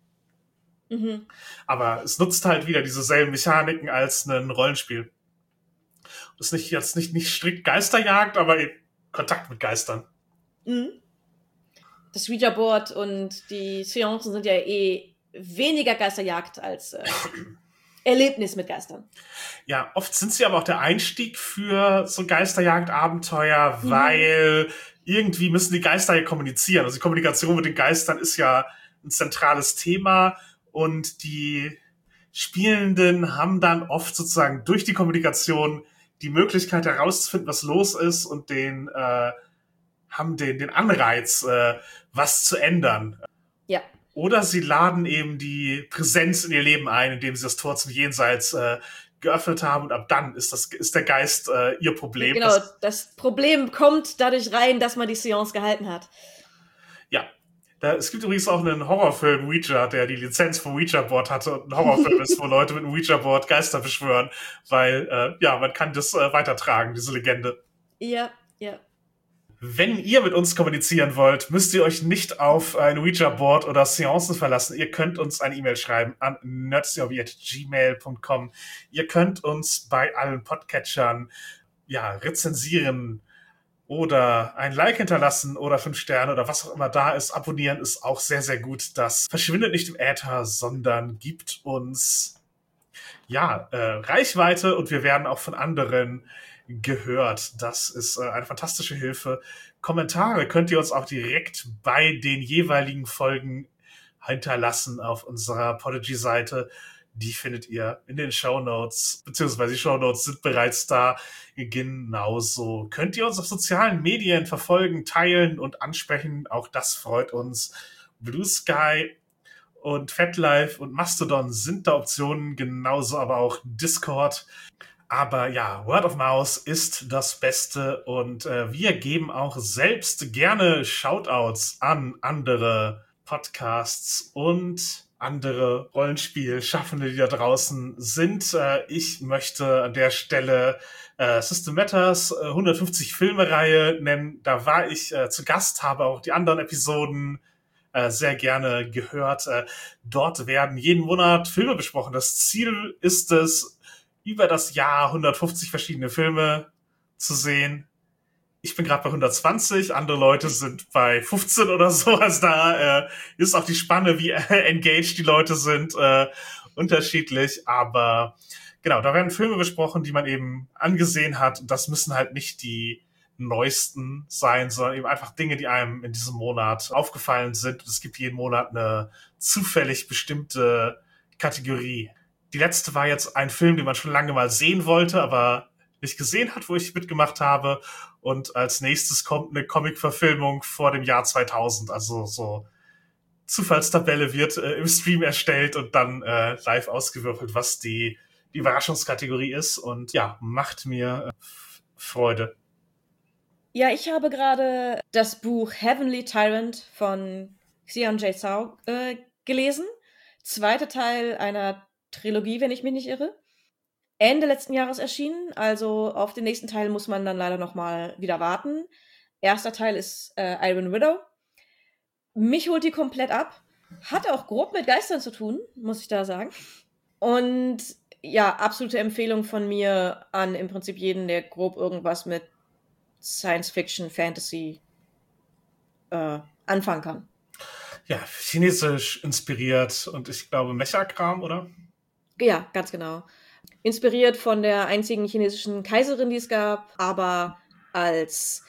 Mhm. Aber es nutzt halt wieder dieselben Mechaniken als ein Rollenspiel. Das ist nicht jetzt nicht, nicht strikt Geisterjagd, aber eben Kontakt mit Geistern. Mhm. Das Ouija-Board und die Seancen sind ja eh weniger Geisterjagd als äh, Erlebnis mit Geistern. Ja, oft sind sie aber auch der Einstieg für so Geisterjagd-Abenteuer, mhm. weil irgendwie müssen die Geister ja kommunizieren. Also die Kommunikation mit den Geistern ist ja ein zentrales Thema und die Spielenden haben dann oft sozusagen durch die Kommunikation die Möglichkeit herauszufinden, was los ist und den äh, haben den den Anreiz, äh, was zu ändern. Ja. Oder sie laden eben die Präsenz in ihr Leben ein, indem sie das Tor zum Jenseits äh, geöffnet haben und ab dann ist das ist der Geist äh, ihr Problem. Genau, das, das Problem kommt dadurch rein, dass man die Seance gehalten hat. Ja. Da, es gibt übrigens auch einen Horrorfilm, Ouija, der die Lizenz für Ouija-Board hatte und ein Horrorfilm ist, wo Leute mit einem Ouija-Board Geister beschwören, weil, äh, ja, man kann das äh, weitertragen, diese Legende. Ja, ja. Wenn ihr mit uns kommunizieren wollt, müsst ihr euch nicht auf ein Ouija-Board oder Seancen verlassen. Ihr könnt uns eine E-Mail schreiben an nerdsyobi at gmail dot com. Ihr könnt uns bei allen Podcatchern, ja, rezensieren, oder ein Like hinterlassen oder fünf Sterne oder was auch immer da ist. Abonnieren ist auch sehr, sehr gut. Das verschwindet nicht im Äther, sondern gibt uns ja, äh, Reichweite und wir werden auch von anderen gehört. Das ist äh, eine fantastische Hilfe. Kommentare könnt ihr uns auch direkt bei den jeweiligen Folgen hinterlassen auf unserer Podigy-Seite. Die findet ihr in den Shownotes, beziehungsweise die Shownotes sind bereits da. Genauso könnt ihr uns auf sozialen Medien verfolgen, teilen und ansprechen. Auch das freut uns. Blue Sky und FatLife und Mastodon sind da Optionen, genauso aber auch Discord. Aber ja, Word of Mouse ist das Beste und äh, wir geben auch selbst gerne Shoutouts an andere Podcasts und andere Rollenspielschaffende, die da draußen sind. Äh, ich möchte an der Stelle äh, System Matters äh, hundertfünfzig Filme-Reihe nennen. Da war ich äh, zu Gast, habe auch die anderen Episoden äh, sehr gerne gehört. Äh, dort werden jeden Monat Filme besprochen. Das Ziel ist es, über das Jahr hundertfünfzig verschiedene Filme zu sehen. Ich bin gerade bei hundertzwanzig, andere Leute sind bei fünfzehn oder so. Also da äh, ist auch die Spanne, wie äh, engaged die Leute sind, äh, unterschiedlich. Aber genau, da werden Filme besprochen, die man eben angesehen hat. Und das müssen halt nicht die neuesten sein, sondern eben einfach Dinge, die einem in diesem Monat aufgefallen sind. Und es gibt jeden Monat eine zufällig bestimmte Kategorie. Die letzte war jetzt ein Film, den man schon lange mal sehen wollte, aber nicht gesehen hat, wo ich mitgemacht habe. Und als nächstes kommt eine Comic-Verfilmung vor dem Jahr zweitausend. Also so Zufallstabelle wird äh, im Stream erstellt und dann äh, live ausgewürfelt, was die, die Überraschungskategorie ist. Und ja, macht mir äh, Freude. Ja, ich habe gerade das Buch Heavenly Tyrant von Xian J. Zhao äh, gelesen. Zweiter Teil einer Trilogie, wenn ich mich nicht irre. Ende letzten Jahres erschienen, also auf den nächsten Teil muss man dann leider nochmal wieder warten. Erster Teil ist äh, Iron Widow. Mich holt die komplett ab. Hat auch grob mit Geistern zu tun, muss ich da sagen. Und ja, absolute Empfehlung von mir an im Prinzip jeden, der grob irgendwas mit Science Fiction, Fantasy äh, anfangen kann. Ja, chinesisch inspiriert und ich glaube Mecha-Kram, oder? Ja, ganz genau. Inspiriert von der einzigen chinesischen Kaiserin, die es gab, aber als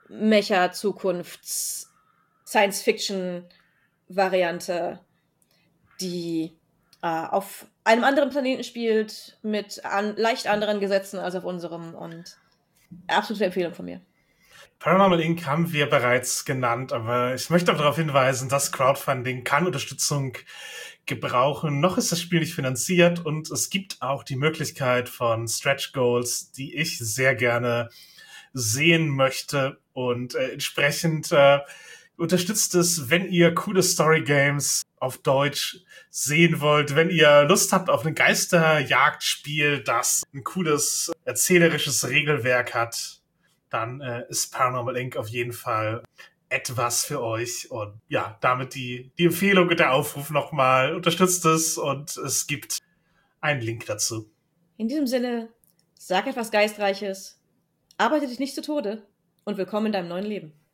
Mecha-Zukunfts-Science-Fiction-Variante, die äh, auf einem anderen Planeten spielt, mit an, leicht anderen Gesetzen als auf unserem, und absolute Empfehlung von mir. Paranormal Incorporated haben wir bereits genannt, aber ich möchte auch darauf hinweisen, dass Crowdfunding kann Unterstützung gebrauchen. Noch ist das Spiel nicht finanziert und es gibt auch die Möglichkeit von Stretch Goals, die ich sehr gerne sehen möchte, und äh, entsprechend äh, unterstützt es, wenn ihr coole Story Games auf Deutsch sehen wollt, wenn ihr Lust habt auf ein Geisterjagdspiel, das ein cooles erzählerisches Regelwerk hat, dann äh, ist Paranormal Incorporated auf jeden Fall etwas für euch. Und ja, damit die, die Empfehlung und der Aufruf nochmal. Unterstützt es und es gibt einen Link dazu. In diesem Sinne, sag etwas Geistreiches, arbeite dich nicht zu Tode und willkommen in deinem neuen Leben.